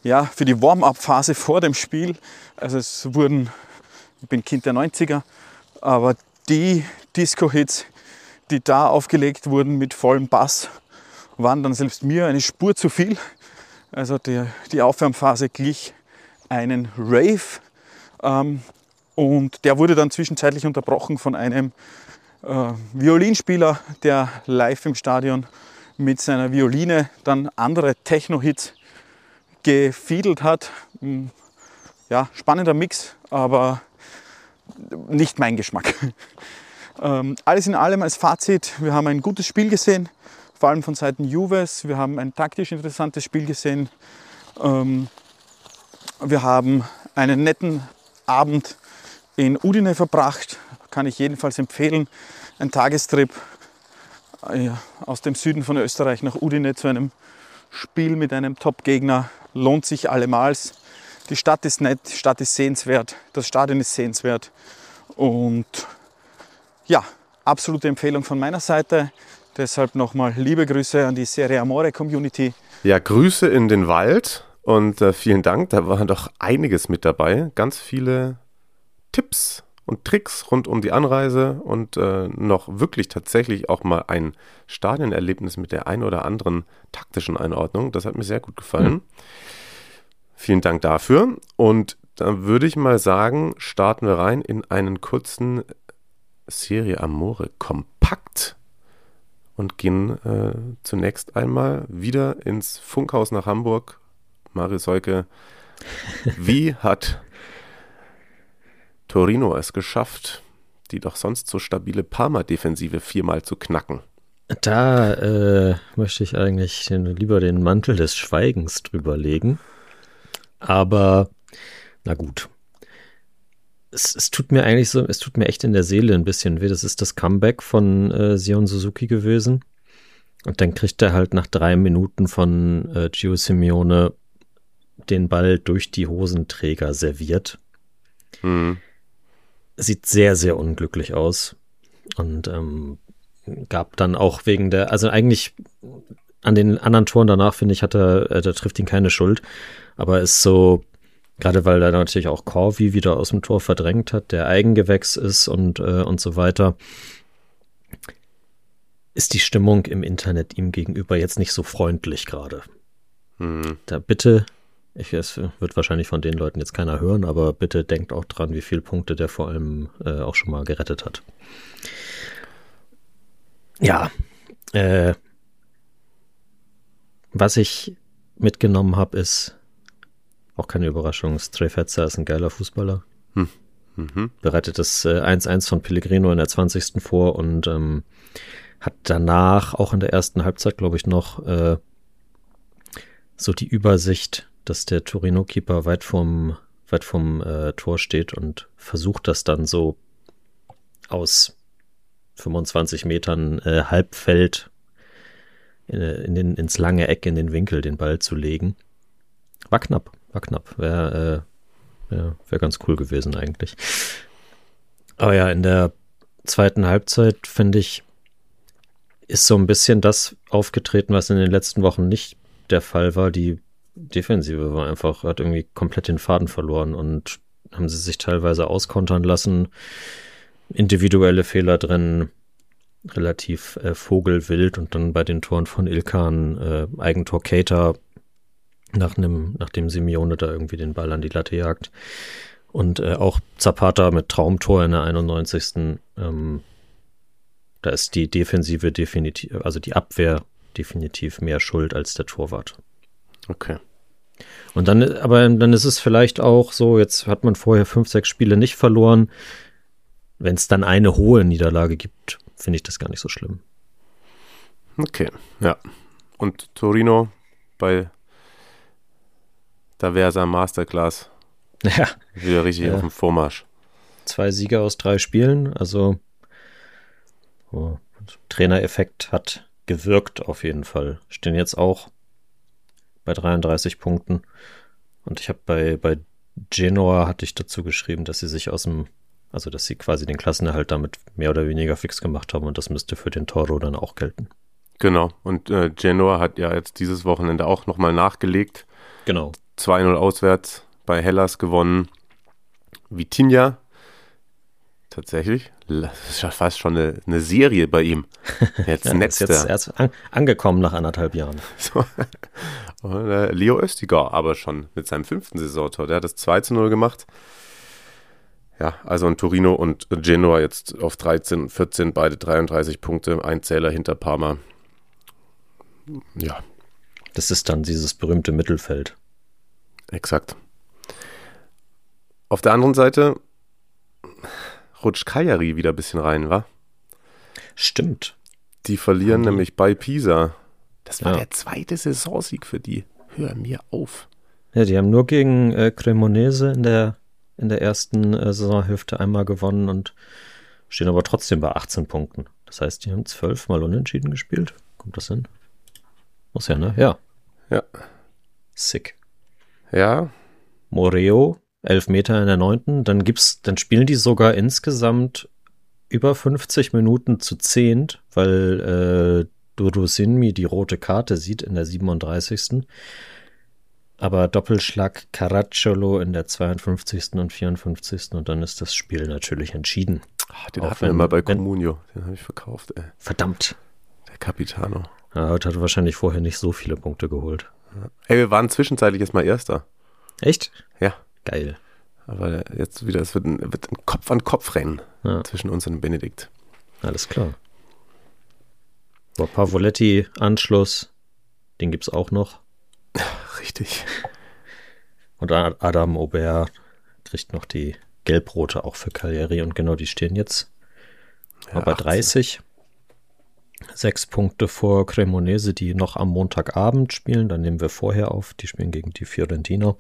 Speaker 6: Warm-up-Phase vor dem Spiel. Also es wurden, ich bin Kind der 90er, Aber die Disco-Hits, die da aufgelegt wurden mit vollem Bass, waren dann selbst mir eine Spur zu viel. Also die Aufwärmphase glich einen Rave. Und der wurde dann zwischenzeitlich unterbrochen von einem Violinspieler, der live im Stadion mit seiner Violine dann andere Techno-Hits gefiedelt hat. Ja, spannender Mix, aber nicht mein Geschmack. Alles in allem als Fazit, wir haben ein gutes Spiel gesehen, vor allem von Seiten Juves. Wir haben ein taktisch interessantes Spiel gesehen. Wir haben einen netten Abend in Udine verbracht, kann ich jedenfalls empfehlen. Ein Tagestrip aus dem Süden von Österreich nach Udine zu einem Spiel mit einem Top-Gegner lohnt sich allemals. Die Stadt ist nett, die Stadt ist sehenswert, das Stadion ist sehenswert und ja, absolute Empfehlung von meiner Seite. Deshalb nochmal liebe Grüße an die Serie Amore Community.
Speaker 4: Ja, Grüße in den Wald und vielen Dank, da war doch einiges mit dabei. Ganz viele Tipps und Tricks rund um die Anreise und noch wirklich tatsächlich auch mal ein Stadionerlebnis mit der ein oder anderen taktischen Einordnung. Das hat mir sehr gut gefallen. Vielen Dank dafür. Und dann würde ich mal sagen, starten wir rein in einen kurzen Serie Amore Kompakt und gehen zunächst einmal wieder ins Funkhaus nach Hamburg. Marius Heuke, wie hat Torino es geschafft, die doch sonst so stabile Parma-Defensive 4-mal zu knacken?
Speaker 5: Da möchte ich eigentlich lieber den Mantel des Schweigens drüber legen. Aber, na gut. Es tut mir eigentlich so, es tut mir echt in der Seele ein bisschen weh. Das ist das Comeback von Sion Suzuki gewesen. Und dann kriegt er halt nach 3 Minuten von Gio Simeone den Ball durch die Hosenträger serviert. Sieht sehr, sehr unglücklich aus. Und gab dann auch wegen der, also eigentlich an den anderen Toren danach, finde ich, da trifft ihn keine Schuld. Aber ist so, gerade weil er natürlich auch Corvi wieder aus dem Tor verdrängt hat, der Eigengewächs ist und so weiter, ist die Stimmung im Internet ihm gegenüber jetzt nicht so freundlich gerade. Da bitte, es wird wahrscheinlich von den Leuten jetzt keiner hören, aber bitte denkt auch dran, wie viele Punkte der vor allem auch schon mal gerettet hat. Ja, was ich mitgenommen habe, ist auch keine Überraschung, Strefezza ist ein geiler Fußballer. Bereitet das 1-1 von Pellegrino in der 20. vor und hat danach auch in der ersten Halbzeit, glaube ich, noch so die Übersicht, dass der Torino-Keeper weit vom Tor steht und versucht das dann so aus 25 Metern Halbfeld ins lange Eck, in den Winkel den Ball zu legen. War knapp. Wäre ganz cool gewesen eigentlich. Aber ja, in der zweiten Halbzeit, finde ich, ist so ein bisschen das aufgetreten, was in den letzten Wochen nicht der Fall war. Die Defensive hat irgendwie komplett den Faden verloren und haben sie sich teilweise auskontern lassen. Individuelle Fehler drin, relativ vogelwild und dann bei den Toren von Ilkan Eigentor Keita, nachdem Simeone da irgendwie den Ball an die Latte jagt. Und auch Zapata mit Traumtor in der 91. Da ist die Defensive definitiv, also die Abwehr definitiv mehr schuld als der Torwart.
Speaker 4: Okay.
Speaker 5: Und dann ist es vielleicht auch so, jetzt hat man vorher 5-6 Spiele nicht verloren. Wenn es dann eine hohe Niederlage gibt, finde ich das gar nicht so schlimm.
Speaker 4: Okay, ja. Und Torino bei D'Aversa Masterclass.
Speaker 5: Ja.
Speaker 4: Wieder richtig auf dem Vormarsch.
Speaker 5: 2 Siege aus 3 Spielen, also Trainereffekt hat gewirkt auf jeden Fall. Stehen jetzt auch bei 33 Punkten. Und ich habe bei Genoa hatte ich dazu geschrieben, dass sie sich dass sie quasi den Klassenerhalt damit mehr oder weniger fix gemacht haben und das müsste für den Toro dann auch gelten.
Speaker 4: Genau, und Genoa hat ja jetzt dieses Wochenende auch nochmal nachgelegt.
Speaker 5: Genau.
Speaker 4: 2-0 auswärts bei Hellas gewonnen. Vitinha, Tatsächlich. Das ist ja fast schon eine Serie bei ihm. Jetzt
Speaker 5: Ja,
Speaker 4: netzt
Speaker 5: ist jetzt
Speaker 4: er.
Speaker 5: erst angekommen nach 1,5 Jahren.
Speaker 4: So. Und, Leo Östigor aber schon mit seinem 5. Saisontor. Der hat das 2:0 gemacht. Ja, also ein Torino und Genoa jetzt auf 13 und 14, beide 33 Punkte. Ein Zähler hinter Parma. Ja,
Speaker 5: Das ist dann dieses berühmte Mittelfeld.
Speaker 4: exakt. Auf der anderen Seite rutscht Cagliari wieder ein bisschen rein, wa?
Speaker 5: Stimmt.
Speaker 4: Die verlieren nämlich bei Pisa. Das war
Speaker 5: Ja.
Speaker 4: der 2. Saisonsieg für die. Hör mir auf.
Speaker 5: Ja, die haben nur gegen Cremonese in der ersten Saisonhälfte einmal gewonnen und stehen aber trotzdem bei 18 Punkten. Das heißt, die haben 12 Mal unentschieden gespielt. Kommt das hin? Muss ja, ne? Ja.
Speaker 4: Ja.
Speaker 5: Sick.
Speaker 4: Ja,
Speaker 5: Moreo, 11 Meter in der 9. Dann spielen die sogar insgesamt über 50 Minuten zu 10, weil Durusinmi die rote Karte sieht in der 37. Aber Doppelschlag Caracciolo in der 52. und 54. und dann ist das Spiel natürlich entschieden.
Speaker 4: den
Speaker 5: Auch
Speaker 4: hatten wir
Speaker 5: wenn-
Speaker 4: mal bei
Speaker 5: wenn-
Speaker 4: Comunio. Den habe ich verkauft, ey.
Speaker 5: Verdammt.
Speaker 4: Der Capitano.
Speaker 5: Ja, heute hat er wahrscheinlich vorher nicht so viele Punkte geholt.
Speaker 4: Ey, wir waren zwischenzeitlich jetzt mal Erster.
Speaker 5: Echt?
Speaker 4: Ja,
Speaker 5: Geil.
Speaker 4: aber jetzt wieder, es wird ein Kopf-an-Kopf-Rennen
Speaker 5: Ja.
Speaker 4: zwischen uns und Benedikt.
Speaker 5: Alles klar. Aber Pavoletti-Anschluss, den gibt's auch noch.
Speaker 4: Richtig.
Speaker 5: Und Adam Aubert kriegt noch die Gelbrote auch für Cagliari und genau, die stehen jetzt
Speaker 4: Ja,
Speaker 5: bei
Speaker 4: 18.
Speaker 5: 30. 6 Punkte vor Cremonese, die noch am Montagabend spielen. Dann nehmen wir vorher auf. Die spielen gegen die Fiorentina.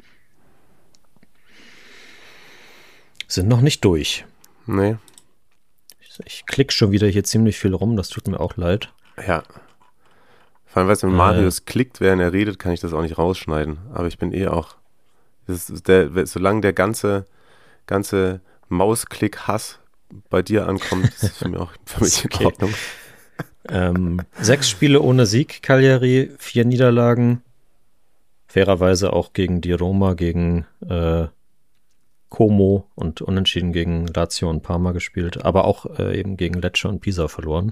Speaker 5: Sind noch nicht durch.
Speaker 4: Nee,
Speaker 5: Ich klicke schon wieder hier ziemlich viel rum. Das tut mir auch leid.
Speaker 4: ja. Vor allem, weißt du, wenn Marius klickt, während er redet, kann ich das auch nicht rausschneiden. Aber ich bin auch, solange der ganze Mausklick-Hass bei dir ankommt, ist es für mich in
Speaker 5: Okay.
Speaker 4: Ordnung.
Speaker 5: 6 Spiele ohne Sieg, Cagliari, 4 Niederlagen. Fairerweise auch gegen die Roma, gegen Como und unentschieden gegen Lazio und Parma gespielt, aber auch eben gegen Lecce und Pisa verloren.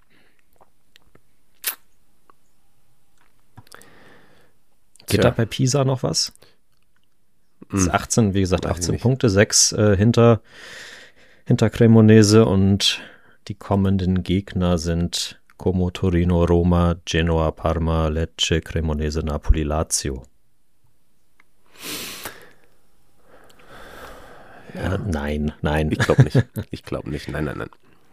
Speaker 5: Geht
Speaker 4: Tja.
Speaker 5: da bei Pisa noch was? Das ist 18, wie gesagt,
Speaker 4: Weiß ich
Speaker 5: 18
Speaker 4: nicht.
Speaker 5: Punkte, 6 hinter Cremonese und die kommenden Gegner sind Como, Torino, Roma, Genoa, Parma, Lecce, Cremonese, Napoli, Lazio. Nein.
Speaker 4: Ich glaube nicht. Ich glaube nicht. Nein.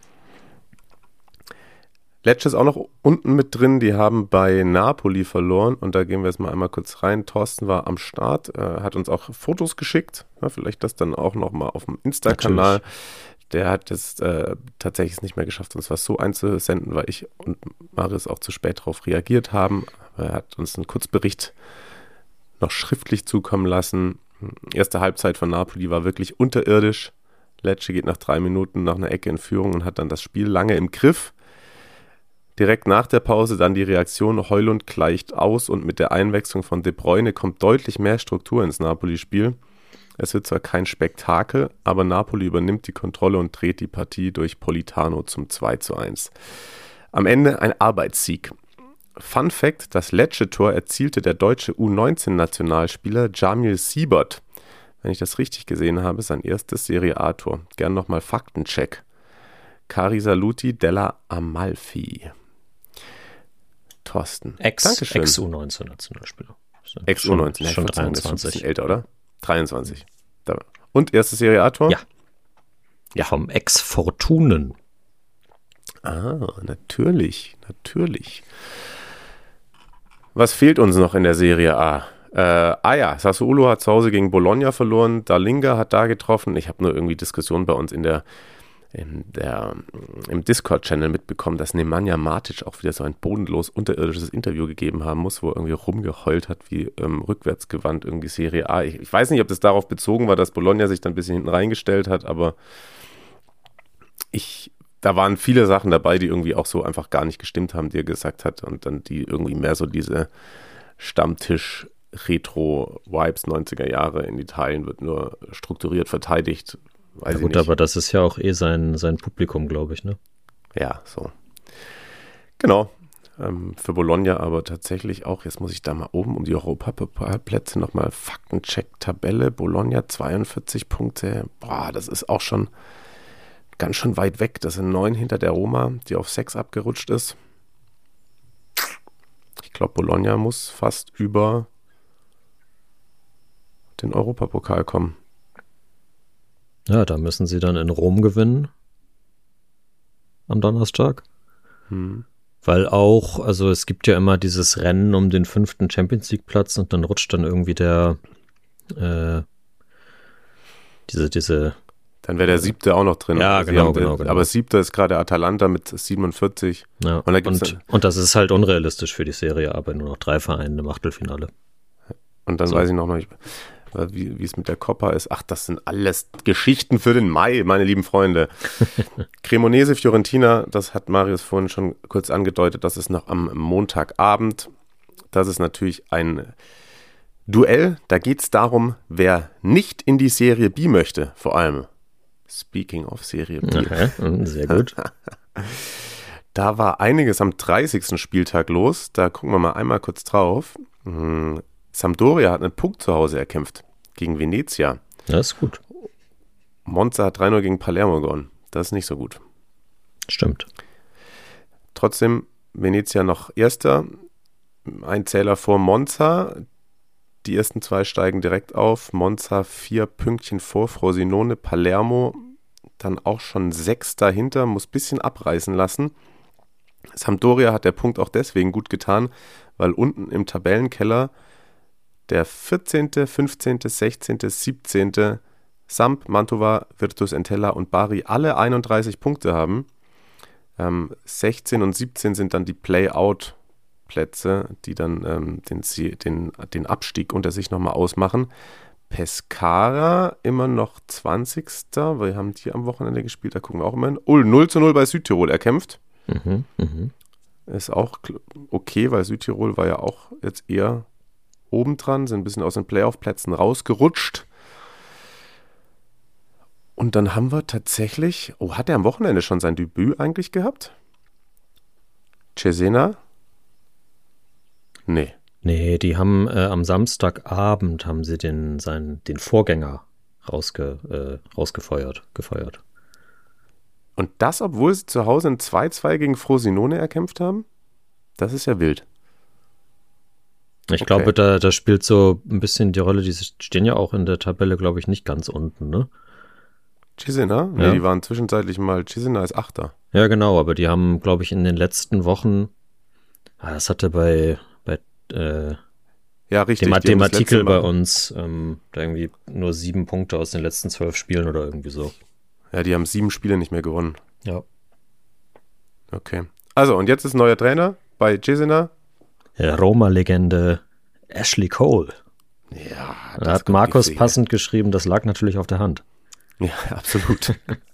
Speaker 4: Lecce ist auch noch unten mit drin. Die haben bei Napoli verloren. Und da gehen wir jetzt mal einmal kurz rein. Thorsten war am Start, hat uns auch Fotos geschickt. Ja, vielleicht das dann auch noch mal auf dem Insta-Kanal.
Speaker 5: Natürlich.
Speaker 4: Der hat es tatsächlich nicht mehr geschafft, uns was so einzusenden, weil ich und Marius auch zu spät darauf reagiert haben. Aber er hat uns einen Kurzbericht noch schriftlich zukommen lassen. Erste Halbzeit von Napoli war wirklich unterirdisch. Lecce geht nach 3 Minuten nach einer Ecke in Führung und hat dann das Spiel lange im Griff. Direkt nach der Pause dann die Reaktion, Højlund gleicht aus und mit der Einwechslung von De Bruyne kommt deutlich mehr Struktur ins Napoli-Spiel. Es wird zwar kein Spektakel, aber Napoli übernimmt die Kontrolle und dreht die Partie durch Politano zum 2:1. Am Ende ein Arbeitssieg. Fun Fact, das Lecce-Tor erzielte der deutsche U19-Nationalspieler Jamil Siebert. Wenn ich das richtig gesehen habe, sein erstes Serie A-Tor. Gern nochmal Faktencheck. Cari saluti della Amalfi. Thorsten. Dankeschön.
Speaker 5: Ex-U19-Nationalspieler.
Speaker 4: Ex-U19.
Speaker 5: Schon
Speaker 4: ich wollte sagen, das ist schon ein
Speaker 5: 23.
Speaker 4: bisschen älter, oder? 23. Und erstes Serie A-Tor?
Speaker 5: Ja. Vom Ex-Fortunen.
Speaker 4: Ah, natürlich. Was fehlt uns noch in der Serie A? Ja, Sassuolo hat zu Hause gegen Bologna verloren, Dalinga hat da getroffen. Ich habe nur irgendwie Diskussionen bei uns im Discord-Channel mitbekommen, dass Nemanja Matic auch wieder so ein bodenlos unterirdisches Interview gegeben haben muss, wo er irgendwie rumgeheult hat, wie rückwärtsgewandt irgendwie Serie A. Ich weiß nicht, ob das darauf bezogen war, dass Bologna sich dann ein bisschen hinten reingestellt hat, aber da waren viele Sachen dabei, die irgendwie auch so einfach gar nicht gestimmt haben, die er gesagt hat und dann die irgendwie mehr so diese Stammtisch-Retro-Vibes 90er Jahre in Italien wird nur strukturiert verteidigt, weiß ich
Speaker 5: gut,
Speaker 4: nicht.
Speaker 5: aber das ist ja auch sein Publikum, glaube ich, ne?
Speaker 4: Ja, so. Genau. Für Bologna aber tatsächlich auch, jetzt muss ich da mal oben um die Europapokalplätze nochmal Faktencheck-Tabelle. Bologna 42 Punkte. Boah, das ist auch schon ganz schön weit weg. Das sind 9 hinter der Roma, die auf 6 abgerutscht ist. Ich glaube, Bologna muss fast über den Europapokal kommen.
Speaker 5: Ja, da müssen sie dann in Rom gewinnen. Am Donnerstag. Weil auch, also es gibt ja immer dieses Rennen um den 5. Champions League Platz und dann rutscht dann irgendwie diese
Speaker 4: Dann wäre der 7. auch noch drin.
Speaker 5: Ja,
Speaker 4: Also
Speaker 5: genau.
Speaker 4: Aber 7. ist gerade Atalanta mit 47.
Speaker 5: Ja,
Speaker 4: Und da gibt's
Speaker 5: und das ist halt unrealistisch für die Serie, aber nur noch 3 Vereine im Achtelfinale.
Speaker 4: Und dann weiß ich noch nicht, wie es mit der Coppa ist. Ach, das sind alles Geschichten für den Mai, meine lieben Freunde. Cremonese, Fiorentina, das hat Marius vorhin schon kurz angedeutet, das ist noch am Montagabend. Das ist natürlich ein Duell. Da geht es darum, wer nicht in die Serie B möchte, vor allem. Speaking of Serie B.
Speaker 5: Okay, sehr gut.
Speaker 4: Da war einiges am 30. Spieltag los. Da gucken wir mal einmal kurz drauf. Sampdoria hat einen Punkt zu Hause erkämpft gegen Venezia.
Speaker 5: Das ist gut.
Speaker 4: Monza hat 3-0 gegen Palermo gewonnen. Das ist nicht so gut.
Speaker 5: Stimmt.
Speaker 4: Trotzdem Venezia noch Erster. Ein Zähler vor Monza. Die ersten 2 steigen direkt auf. Monza 4 Pünktchen vor Frosinone. Palermo dann auch schon 6 dahinter. Muss ein bisschen abreißen lassen. Sampdoria hat der Punkt auch deswegen gut getan, weil unten im Tabellenkeller der 14., 15., 16., 17. Samp, Mantova, Virtus Entella und Bari alle 31 Punkte haben. 16 und 17 sind dann die Play-Out-Plätze, die dann den Abstieg unter sich nochmal ausmachen. Pescara immer noch 20. Wir haben die am Wochenende gespielt, da gucken wir auch immer hin. 0-0 bei Südtirol erkämpft. Ist auch okay, weil Südtirol war ja auch jetzt eher obendran, sind ein bisschen aus den Playoff-Plätzen rausgerutscht. Und dann haben wir tatsächlich, hat er am Wochenende schon sein Debüt eigentlich gehabt? Cesena? Nee.
Speaker 5: Nee, die haben am Samstagabend haben sie den Vorgänger gefeuert.
Speaker 4: Und das, obwohl sie zu Hause ein 2-2 gegen Frosinone erkämpft haben? Das ist ja wild.
Speaker 5: Ich glaube, da spielt so ein bisschen die Rolle, die stehen ja auch in der Tabelle, glaube ich, nicht ganz unten, ne?
Speaker 4: Cesena? Nee,
Speaker 5: Ja.
Speaker 4: die waren zwischenzeitlich mal, Cesena ist 8.
Speaker 5: Ja, genau, aber die haben, glaube ich, in den letzten Wochen, das hatte bei
Speaker 4: Ja, richtig.
Speaker 5: dem Artikel bei uns, da irgendwie nur 7 Punkte aus den letzten 12 Spielen oder irgendwie so.
Speaker 4: Ja, die haben 7 Spiele nicht mehr gewonnen.
Speaker 5: Ja.
Speaker 4: Okay. Also, und jetzt ist ein neuer Trainer bei Cesena.
Speaker 5: Roma-Legende Ashley Cole.
Speaker 4: Ja,
Speaker 5: Da hat Markus passend geschrieben, das lag natürlich auf der Hand.
Speaker 4: Ja, absolut.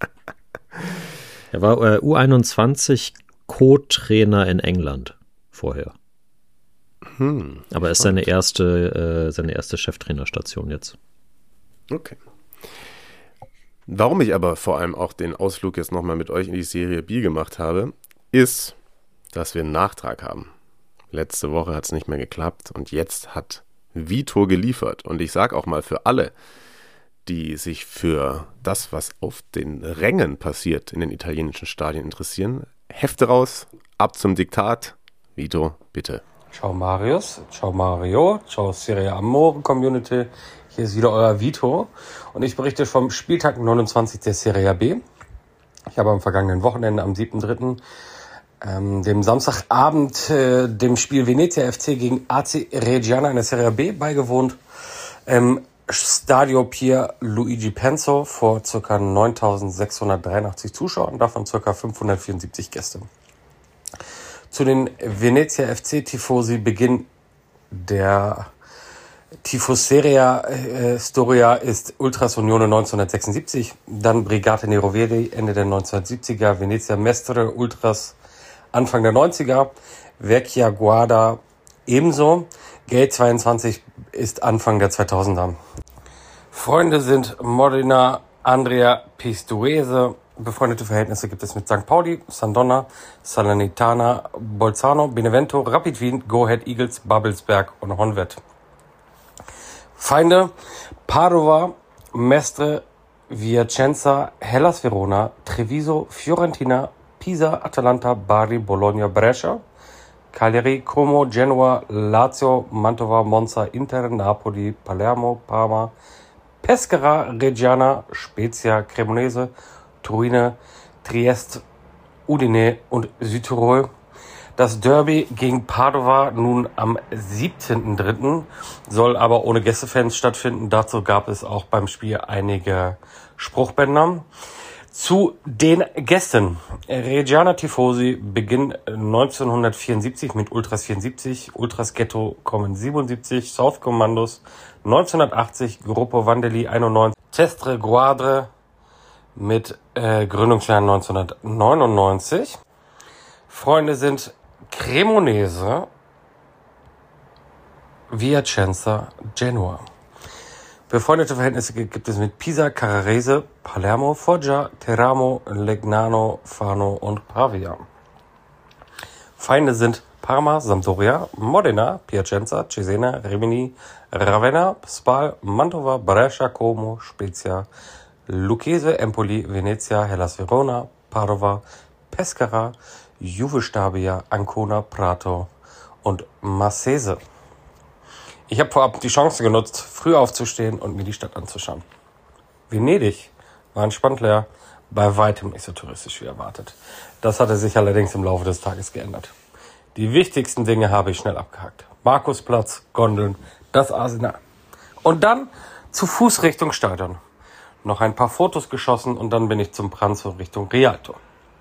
Speaker 5: Er war U21 Co-Trainer in England vorher. Aber ist seine erste Cheftrainerstation jetzt.
Speaker 4: Okay. Warum ich aber vor allem auch den Ausflug jetzt nochmal mit euch in die Serie B gemacht habe, ist, dass wir einen Nachtrag haben. Letzte Woche hat es nicht mehr geklappt und jetzt hat Vito geliefert. Und ich sage auch mal für alle, die sich für das, was auf den Rängen passiert in den italienischen Stadien interessieren, Hefte raus, ab zum Diktat. Vito, bitte.
Speaker 7: Ciao Marius, ciao Mario, ciao Serie Amore Community. Hier ist wieder euer Vito und ich berichte vom Spieltag 29 der Serie B. Ich habe am vergangenen Wochenende am 7.3. Dem Samstagabend dem Spiel Venezia FC gegen AC Reggiana in der Serie B beigewohnt. Stadio Pier Luigi Penso vor ca. 9.683 Zuschauern, davon ca. 574 Gäste. Zu den Venezia FC Tifosi Beginn der Tifoseria Storia ist Ultras Unione 1976, dann Brigate Nero Verde Ende der 1970er, Venezia Mestre Ultras Anfang der 90er, Vecchia Guarda ebenso, Gate 22 ist Anfang der 2000er. Freunde sind Modena Andrea Pistuese. Befreundete Verhältnisse gibt es mit St. Pauli, Sandona, Salernitana, Bolzano, Benevento, Rapid Wien, Go Ahead Eagles, Babelsberg und Honved. Feinde: Padova, Mestre, Vicenza, Hellas Verona, Treviso, Fiorentina, Pisa, Atalanta, Bari, Bologna, Brescia, Cagliari, Como, Genoa, Lazio, Mantova, Monza, Inter, Napoli, Palermo, Parma, Pescara, Reggiana, Spezia, Cremonese, Turin, Trieste, Udine und Südtirol. Das Derby gegen Padova nun am 17.03. soll aber ohne Gästefans stattfinden. Dazu gab es auch beim Spiel einige Spruchbänder. Zu den Gästen. Reggiana Tifosi beginnen 1974 mit Ultras 74, Ultras Ghetto kommen 77, South Commandos 1980, Gruppo Vandelli 91, Testre Guadre mit Gründungsjahr 1999. Freunde sind Cremonese, Vicenza, Genoa. Befreundete Verhältnisse gibt es mit Pisa, Carrarese, Palermo, Foggia, Teramo, Legnano, Fano und Pavia. Feinde sind Parma, Sampdoria, Modena, Piacenza, Cesena, Rimini, Ravenna, Spal, Mantova, Brescia, Como, Spezia, Lucchese, Empoli, Venezia, Hellas Verona, Padova, Pescara, Juve Stabia, Ancona, Prato und Marseille. Ich habe vorab die Chance genutzt, früh aufzustehen und mir die Stadt anzuschauen. Venedig war entspannt leer, bei weitem nicht so touristisch wie erwartet. Das hatte sich allerdings im Laufe des Tages geändert. Die wichtigsten Dinge habe ich schnell abgehakt. Markusplatz, Gondeln, das Arsenal. Und dann zu Fuß Richtung Stadion. Noch ein paar Fotos geschossen und dann bin ich zum Pranzo Richtung Rialto.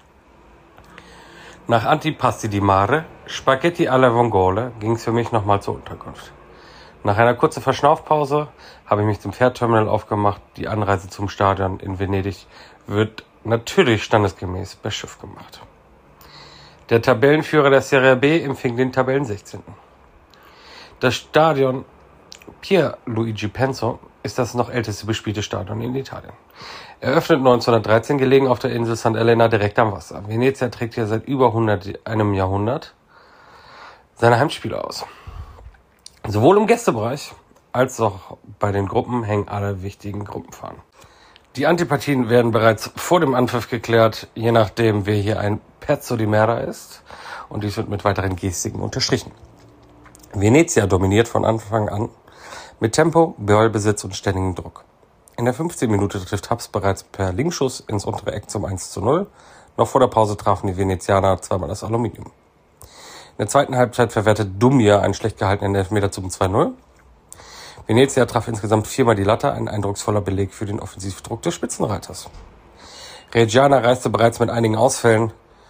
Speaker 7: Nach Antipasti di Mare, Spaghetti alla Vongole ging es für mich nochmal zur Unterkunft. Nach einer kurzen Verschnaufpause habe ich mich zum Fährterminal aufgemacht. Die Anreise zum Stadion in Venedig wird natürlich standesgemäß per Schiff gemacht. Der Tabellenführer der Serie B empfing den Tabellen 16. Das Stadion Pierluigi Penso ist das noch älteste bespielte Stadion in Italien. Eröffnet 1913, gelegen auf der Insel St. Elena direkt am Wasser. Venezia trägt hier seit über einem Jahrhundert seine Heimspiele aus. Sowohl im Gästebereich als auch bei den Gruppen hängen alle wichtigen Gruppenfahnen. Die Antipathien werden bereits vor dem Anpfiff geklärt, je nachdem wer hier ein Pezzo di Merda ist, und dies wird mit weiteren Gestiken unterstrichen. Venezia dominiert von Anfang an mit Tempo, Ballbesitz und ständigem Druck. In der 15. Minute trifft Haps bereits per Linkschuss ins untere Eck zum 1:0. Noch vor der Pause trafen die Venezianer zweimal das Aluminium. In der zweiten Halbzeit verwertet Dumia einen schlecht gehaltenen Elfmeter zum 2:0. Venezia traf insgesamt 4-mal die Latte, ein eindrucksvoller Beleg für den Offensivdruck des Spitzenreiters. Reggiana reiste bereits mit einigen Ausfällen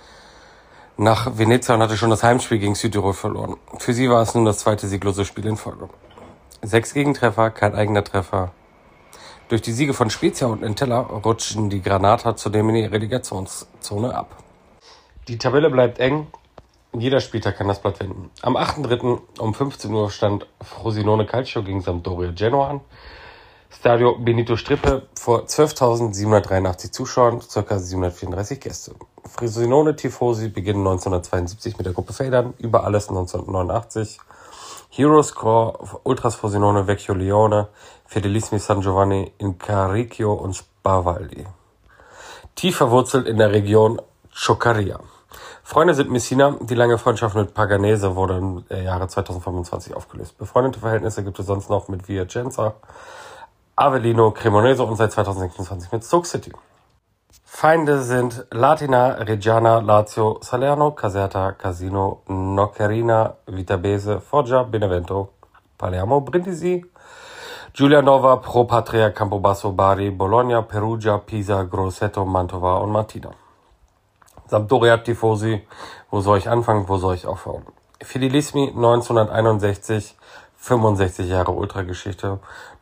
Speaker 7: nach Venezia und hatte schon das Heimspiel gegen Südtirol verloren. Für sie war es nun das zweite sieglose Spiel in Folge. 6 Gegentreffer, kein eigener Treffer. Durch die Siege von Spezia und Entella rutschen die Granata zudem in die Relegationszone ab. Die Tabelle bleibt eng. Jeder Spieltag kann das Blatt wenden. Am 8.3. um 15 Uhr stand Frosinone Calcio gegen Sampdoria Genoa an. Stadio Benito Strippe vor 12.783 Zuschauern, ca. 734 Gäste. Frosinone Tifosi beginnen 1972 mit der Gruppe Federn, über alles 1989. Heroes Corps, Ultras Frosinone, Vecchio Leone, Fedelissimi San Giovanni, Incaricchio und Spavaldi. Tief verwurzelt in der Region Cioccaria. Freunde sind Messina, die lange Freundschaft mit Paganese wurde im Jahre 2025 aufgelöst. Befreundete Verhältnisse gibt es sonst noch mit Vicenza, Avellino, Cremonese und seit 2026 mit Stoke City. Feinde sind Latina, Reggiana, Lazio, Salerno, Caserta, Casino, Nocerina, Vitabese, Foggia, Benevento, Palermo, Brindisi, Giulianova, Pro Patria, Campobasso, Bari, Bologna, Perugia, Pisa, Grosseto, Mantova und Martina. Sampdoria Tifosi, wo soll ich anfangen, wo soll ich aufhören? Fedelissimi 1961, 65 Jahre Ultrageschichte.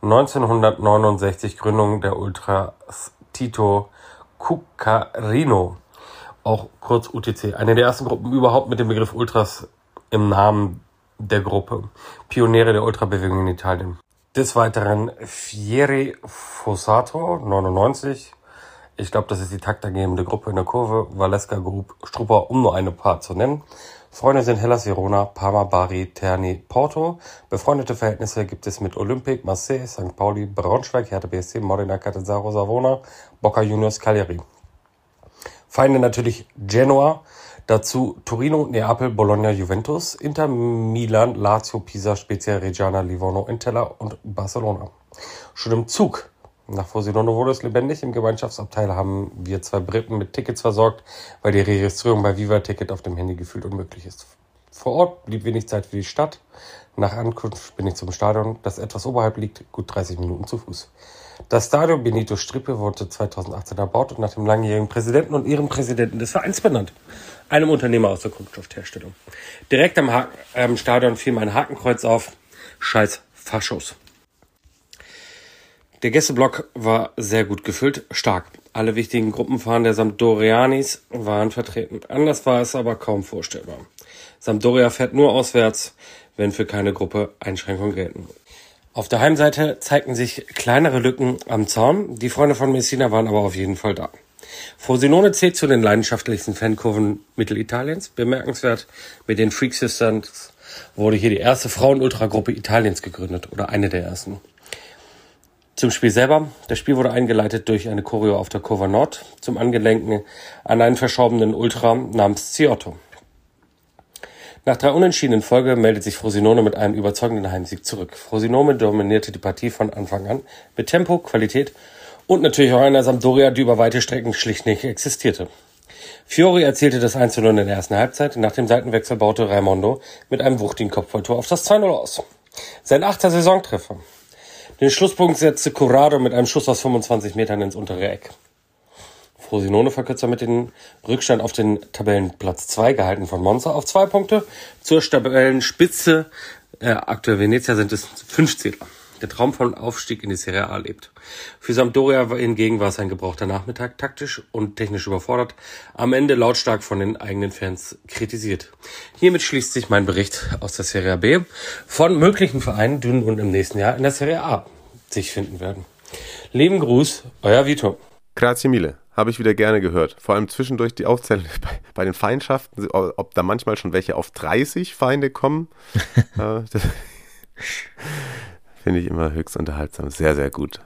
Speaker 7: 1969 Gründung der Ultras Tito Cuccarino, auch kurz UTC. Eine der ersten Gruppen überhaupt mit dem Begriff Ultras im Namen der Gruppe. Pioniere der Ultrabewegung in Italien. Des Weiteren Fieri Fossato, 99. Ich glaube, das ist die taktergebende Gruppe in der Kurve. Valeska Group, Strupper, um nur eine paar zu nennen. Freunde sind Hellas Verona, Parma, Bari, Terni, Porto. Befreundete Verhältnisse gibt es mit Olympique, Marseille, St. Pauli, Braunschweig, Hertha BSC, Modena, Catanzaro, Savona, Boca Juniors, Cagliari. Feinde natürlich Genoa, dazu Torino, Neapel, Bologna, Juventus, Inter, Milan, Lazio, Pisa, Spezia, Reggiana, Livorno, Entella und Barcelona. Schon im Zug nach Frosinone wurde es lebendig. Im Gemeinschaftsabteil haben wir 2 Briten mit Tickets versorgt, weil die Registrierung bei Viva Ticket auf dem Handy gefühlt unmöglich ist. Vor Ort blieb wenig Zeit für die Stadt. Nach Ankunft bin ich zum Stadion, das etwas oberhalb liegt, gut 30 Minuten zu Fuß. Das Stadion Benito Strippe wurde 2018 erbaut und nach dem langjährigen Präsidenten und Ehrenpräsidenten des Vereins benannt. Einem Unternehmer aus der Kunststoffherstellung. Direkt am Stadion fiel mein Hakenkreuz auf. Scheiß Faschos. Der Gästeblock war sehr gut gefüllt, stark. Alle wichtigen Gruppenfahnen der Sampdorianis waren vertreten. Anders war es aber kaum vorstellbar. Sampdoria fährt nur auswärts, wenn für keine Gruppe Einschränkungen gelten. Auf der Heimseite zeigten sich kleinere Lücken am Zaun. Die Freunde von Messina waren aber auf jeden Fall da. Frosinone zählt zu den leidenschaftlichsten Fankurven Mittelitaliens. Bemerkenswert, mit den Freak Sisters wurde hier die erste Frauen-Ultragruppe Italiens gegründet oder eine der ersten. Zum Spiel selber. Das Spiel wurde eingeleitet durch eine Choreo auf der Curva Nord zum Angedenken an einen verschorbenen Ultra namens Ciotto. Nach 3 Unentschieden in Folge meldet sich Frosinone mit einem überzeugenden Heimsieg zurück. Frosinone dominierte die Partie von Anfang an mit Tempo, Qualität und natürlich auch einer Sampdoria, die über weite Strecken schlicht nicht existierte. Fiori erzielte das 1:0 in der ersten Halbzeit. Nach dem Seitenwechsel baute Raimondo mit einem wuchtigen Kopfballtor auf das 2:0 aus. Sein 8. Saisontreffer. Den Schlusspunkt setzte Curado mit einem Schuss aus 25 Metern ins untere Eck. Frosinone verkürzt damit den Rückstand auf den Tabellenplatz 2, gehalten von Monza, auf 2 Punkte. Zur Tabellenspitze, aktuell Venezia, sind es 5 Zähler. Der Traum von Aufstieg in die Serie A lebt. Für Sampdoria hingegen war es ein gebrauchter Nachmittag, taktisch und technisch überfordert, am Ende lautstark von den eigenen Fans kritisiert. Hiermit schließt sich mein Bericht aus der Serie B von möglichen Vereinen, die nun im nächsten Jahr in der Serie A sich finden werden. Lieben Gruß, euer Vito.
Speaker 4: Grazie mille. Habe ich wieder gerne gehört. Vor allem zwischendurch die Aufzählung bei den Feindschaften, ob da manchmal schon welche auf 30 Feinde kommen. Das finde ich immer höchst unterhaltsam. Sehr, sehr gut.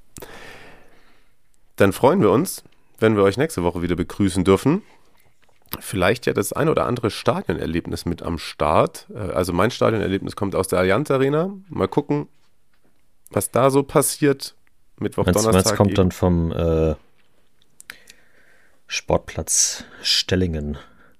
Speaker 4: Dann freuen wir uns, wenn wir euch nächste Woche wieder begrüßen dürfen. Vielleicht ja das ein oder andere Stadionerlebnis mit am Start. Also mein Stadionerlebnis kommt aus der Allianz Arena. Mal gucken, was da so passiert. Mittwoch, Donnerstag.
Speaker 5: Meinst kommt dann vom Sportplatz Stellingen.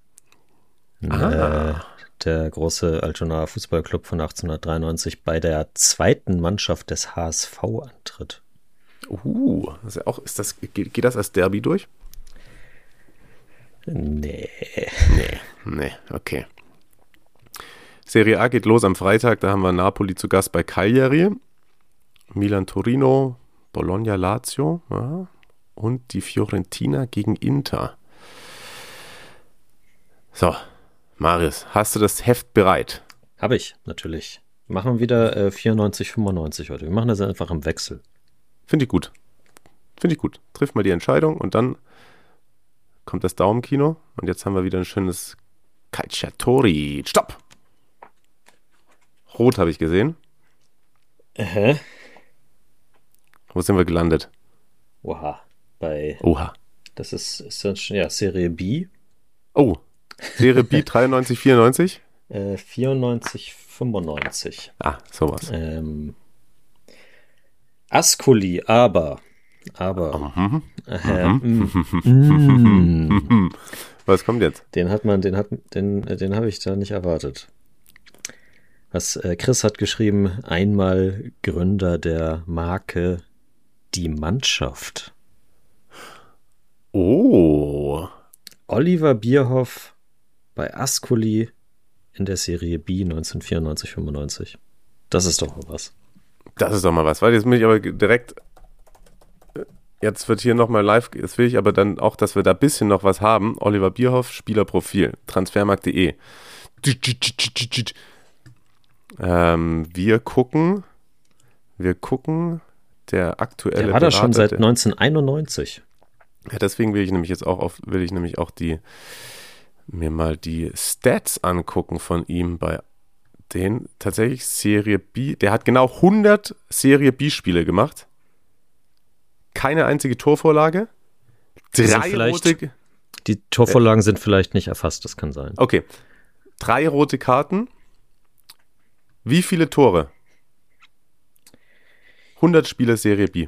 Speaker 5: Der große Altonaer Fußballclub von 1893 bei der zweiten Mannschaft des HSV antritt.
Speaker 4: Das ist ja auch, geht das als Derby durch?
Speaker 5: Nee,
Speaker 4: okay. Serie A geht los am Freitag, da haben wir Napoli zu Gast bei Cagliari, Milan Torino, Bologna Lazio, ja, und die Fiorentina gegen Inter. So, Marius, hast du das Heft bereit?
Speaker 5: Habe ich, natürlich. Machen wieder 94-95 heute. Wir machen das einfach im Wechsel.
Speaker 4: Finde ich gut. Triff mal die Entscheidung und dann kommt das Daumenkino. Und jetzt haben wir wieder ein schönes Calciatori. Stopp! Rot habe ich gesehen. Wo sind wir gelandet?
Speaker 5: Oha. Das ist dann schon, ja, Serie B.
Speaker 4: Oh, Serie B 93, 94?
Speaker 5: 94, 95.
Speaker 4: Ah, sowas.
Speaker 5: Ascoli, aber.
Speaker 4: Was kommt jetzt?
Speaker 5: Den habe ich da nicht erwartet. Chris hat geschrieben, einmal Gründer der Marke Die Mannschaft.
Speaker 4: Oh.
Speaker 5: Oliver Bierhoff bei Ascoli in der Serie B 1994-95. Das ist doch mal was.
Speaker 4: Weil jetzt bin ich aber direkt, jetzt wird hier nochmal live, jetzt will ich aber dann auch, dass wir da ein bisschen noch was haben. Oliver Bierhoff, Spielerprofil, transfermarkt.de. Wir gucken Wir gucken, der aktuelle
Speaker 5: Der war da schon seit
Speaker 4: Berater,
Speaker 5: 1991.
Speaker 4: Ja, deswegen will ich nämlich mir mal die Stats angucken von ihm bei den tatsächlich Serie B. Der hat genau 100 Serie B-Spiele gemacht. Keine einzige Torvorlage. 3 rote...
Speaker 5: Die Torvorlagen sind vielleicht nicht erfasst, das kann sein.
Speaker 4: Okay. 3 rote Karten. Wie viele Tore? 100 Spiele Serie B.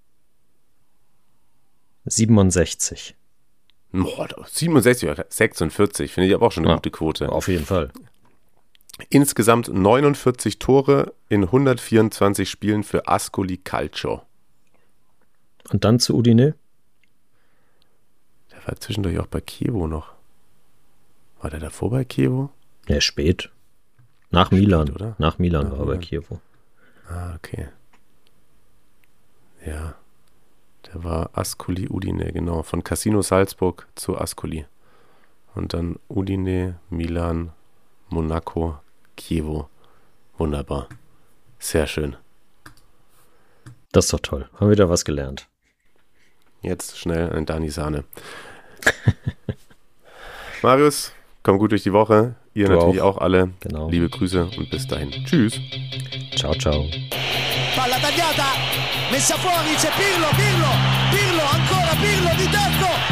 Speaker 5: 67.
Speaker 4: Boah, 67 oder 46, finde ich aber auch schon eine gute Quote.
Speaker 5: Auf jeden Fall.
Speaker 4: Insgesamt 49 Tore in 124 Spielen für Ascoli Calcio.
Speaker 5: Und dann zu Udine?
Speaker 4: Der war zwischendurch auch bei Chievo noch. War der davor bei Chievo?
Speaker 5: Ja, spät. Nach Milan.
Speaker 4: Oder?
Speaker 5: Nach Milan war er bei Chievo.
Speaker 4: Ah, okay. Ja. Der war Ascoli Udine, genau. Von Casino Salzburg zu Ascoli. Und dann Udine, Milan, Monaco, Chievo. Wunderbar. Sehr schön.
Speaker 5: Das ist doch toll. Haben wir wieder was gelernt.
Speaker 4: Jetzt schnell ein Dani Sahne. Marius, komm gut durch die Woche. Ihr
Speaker 5: Du
Speaker 4: natürlich auch alle.
Speaker 5: Genau.
Speaker 4: Liebe Grüße und bis dahin. Tschüss.
Speaker 5: Ciao, ciao.
Speaker 1: Palla tagliata, messa fuori, c'è Pirlo, ancora Pirlo di tacco,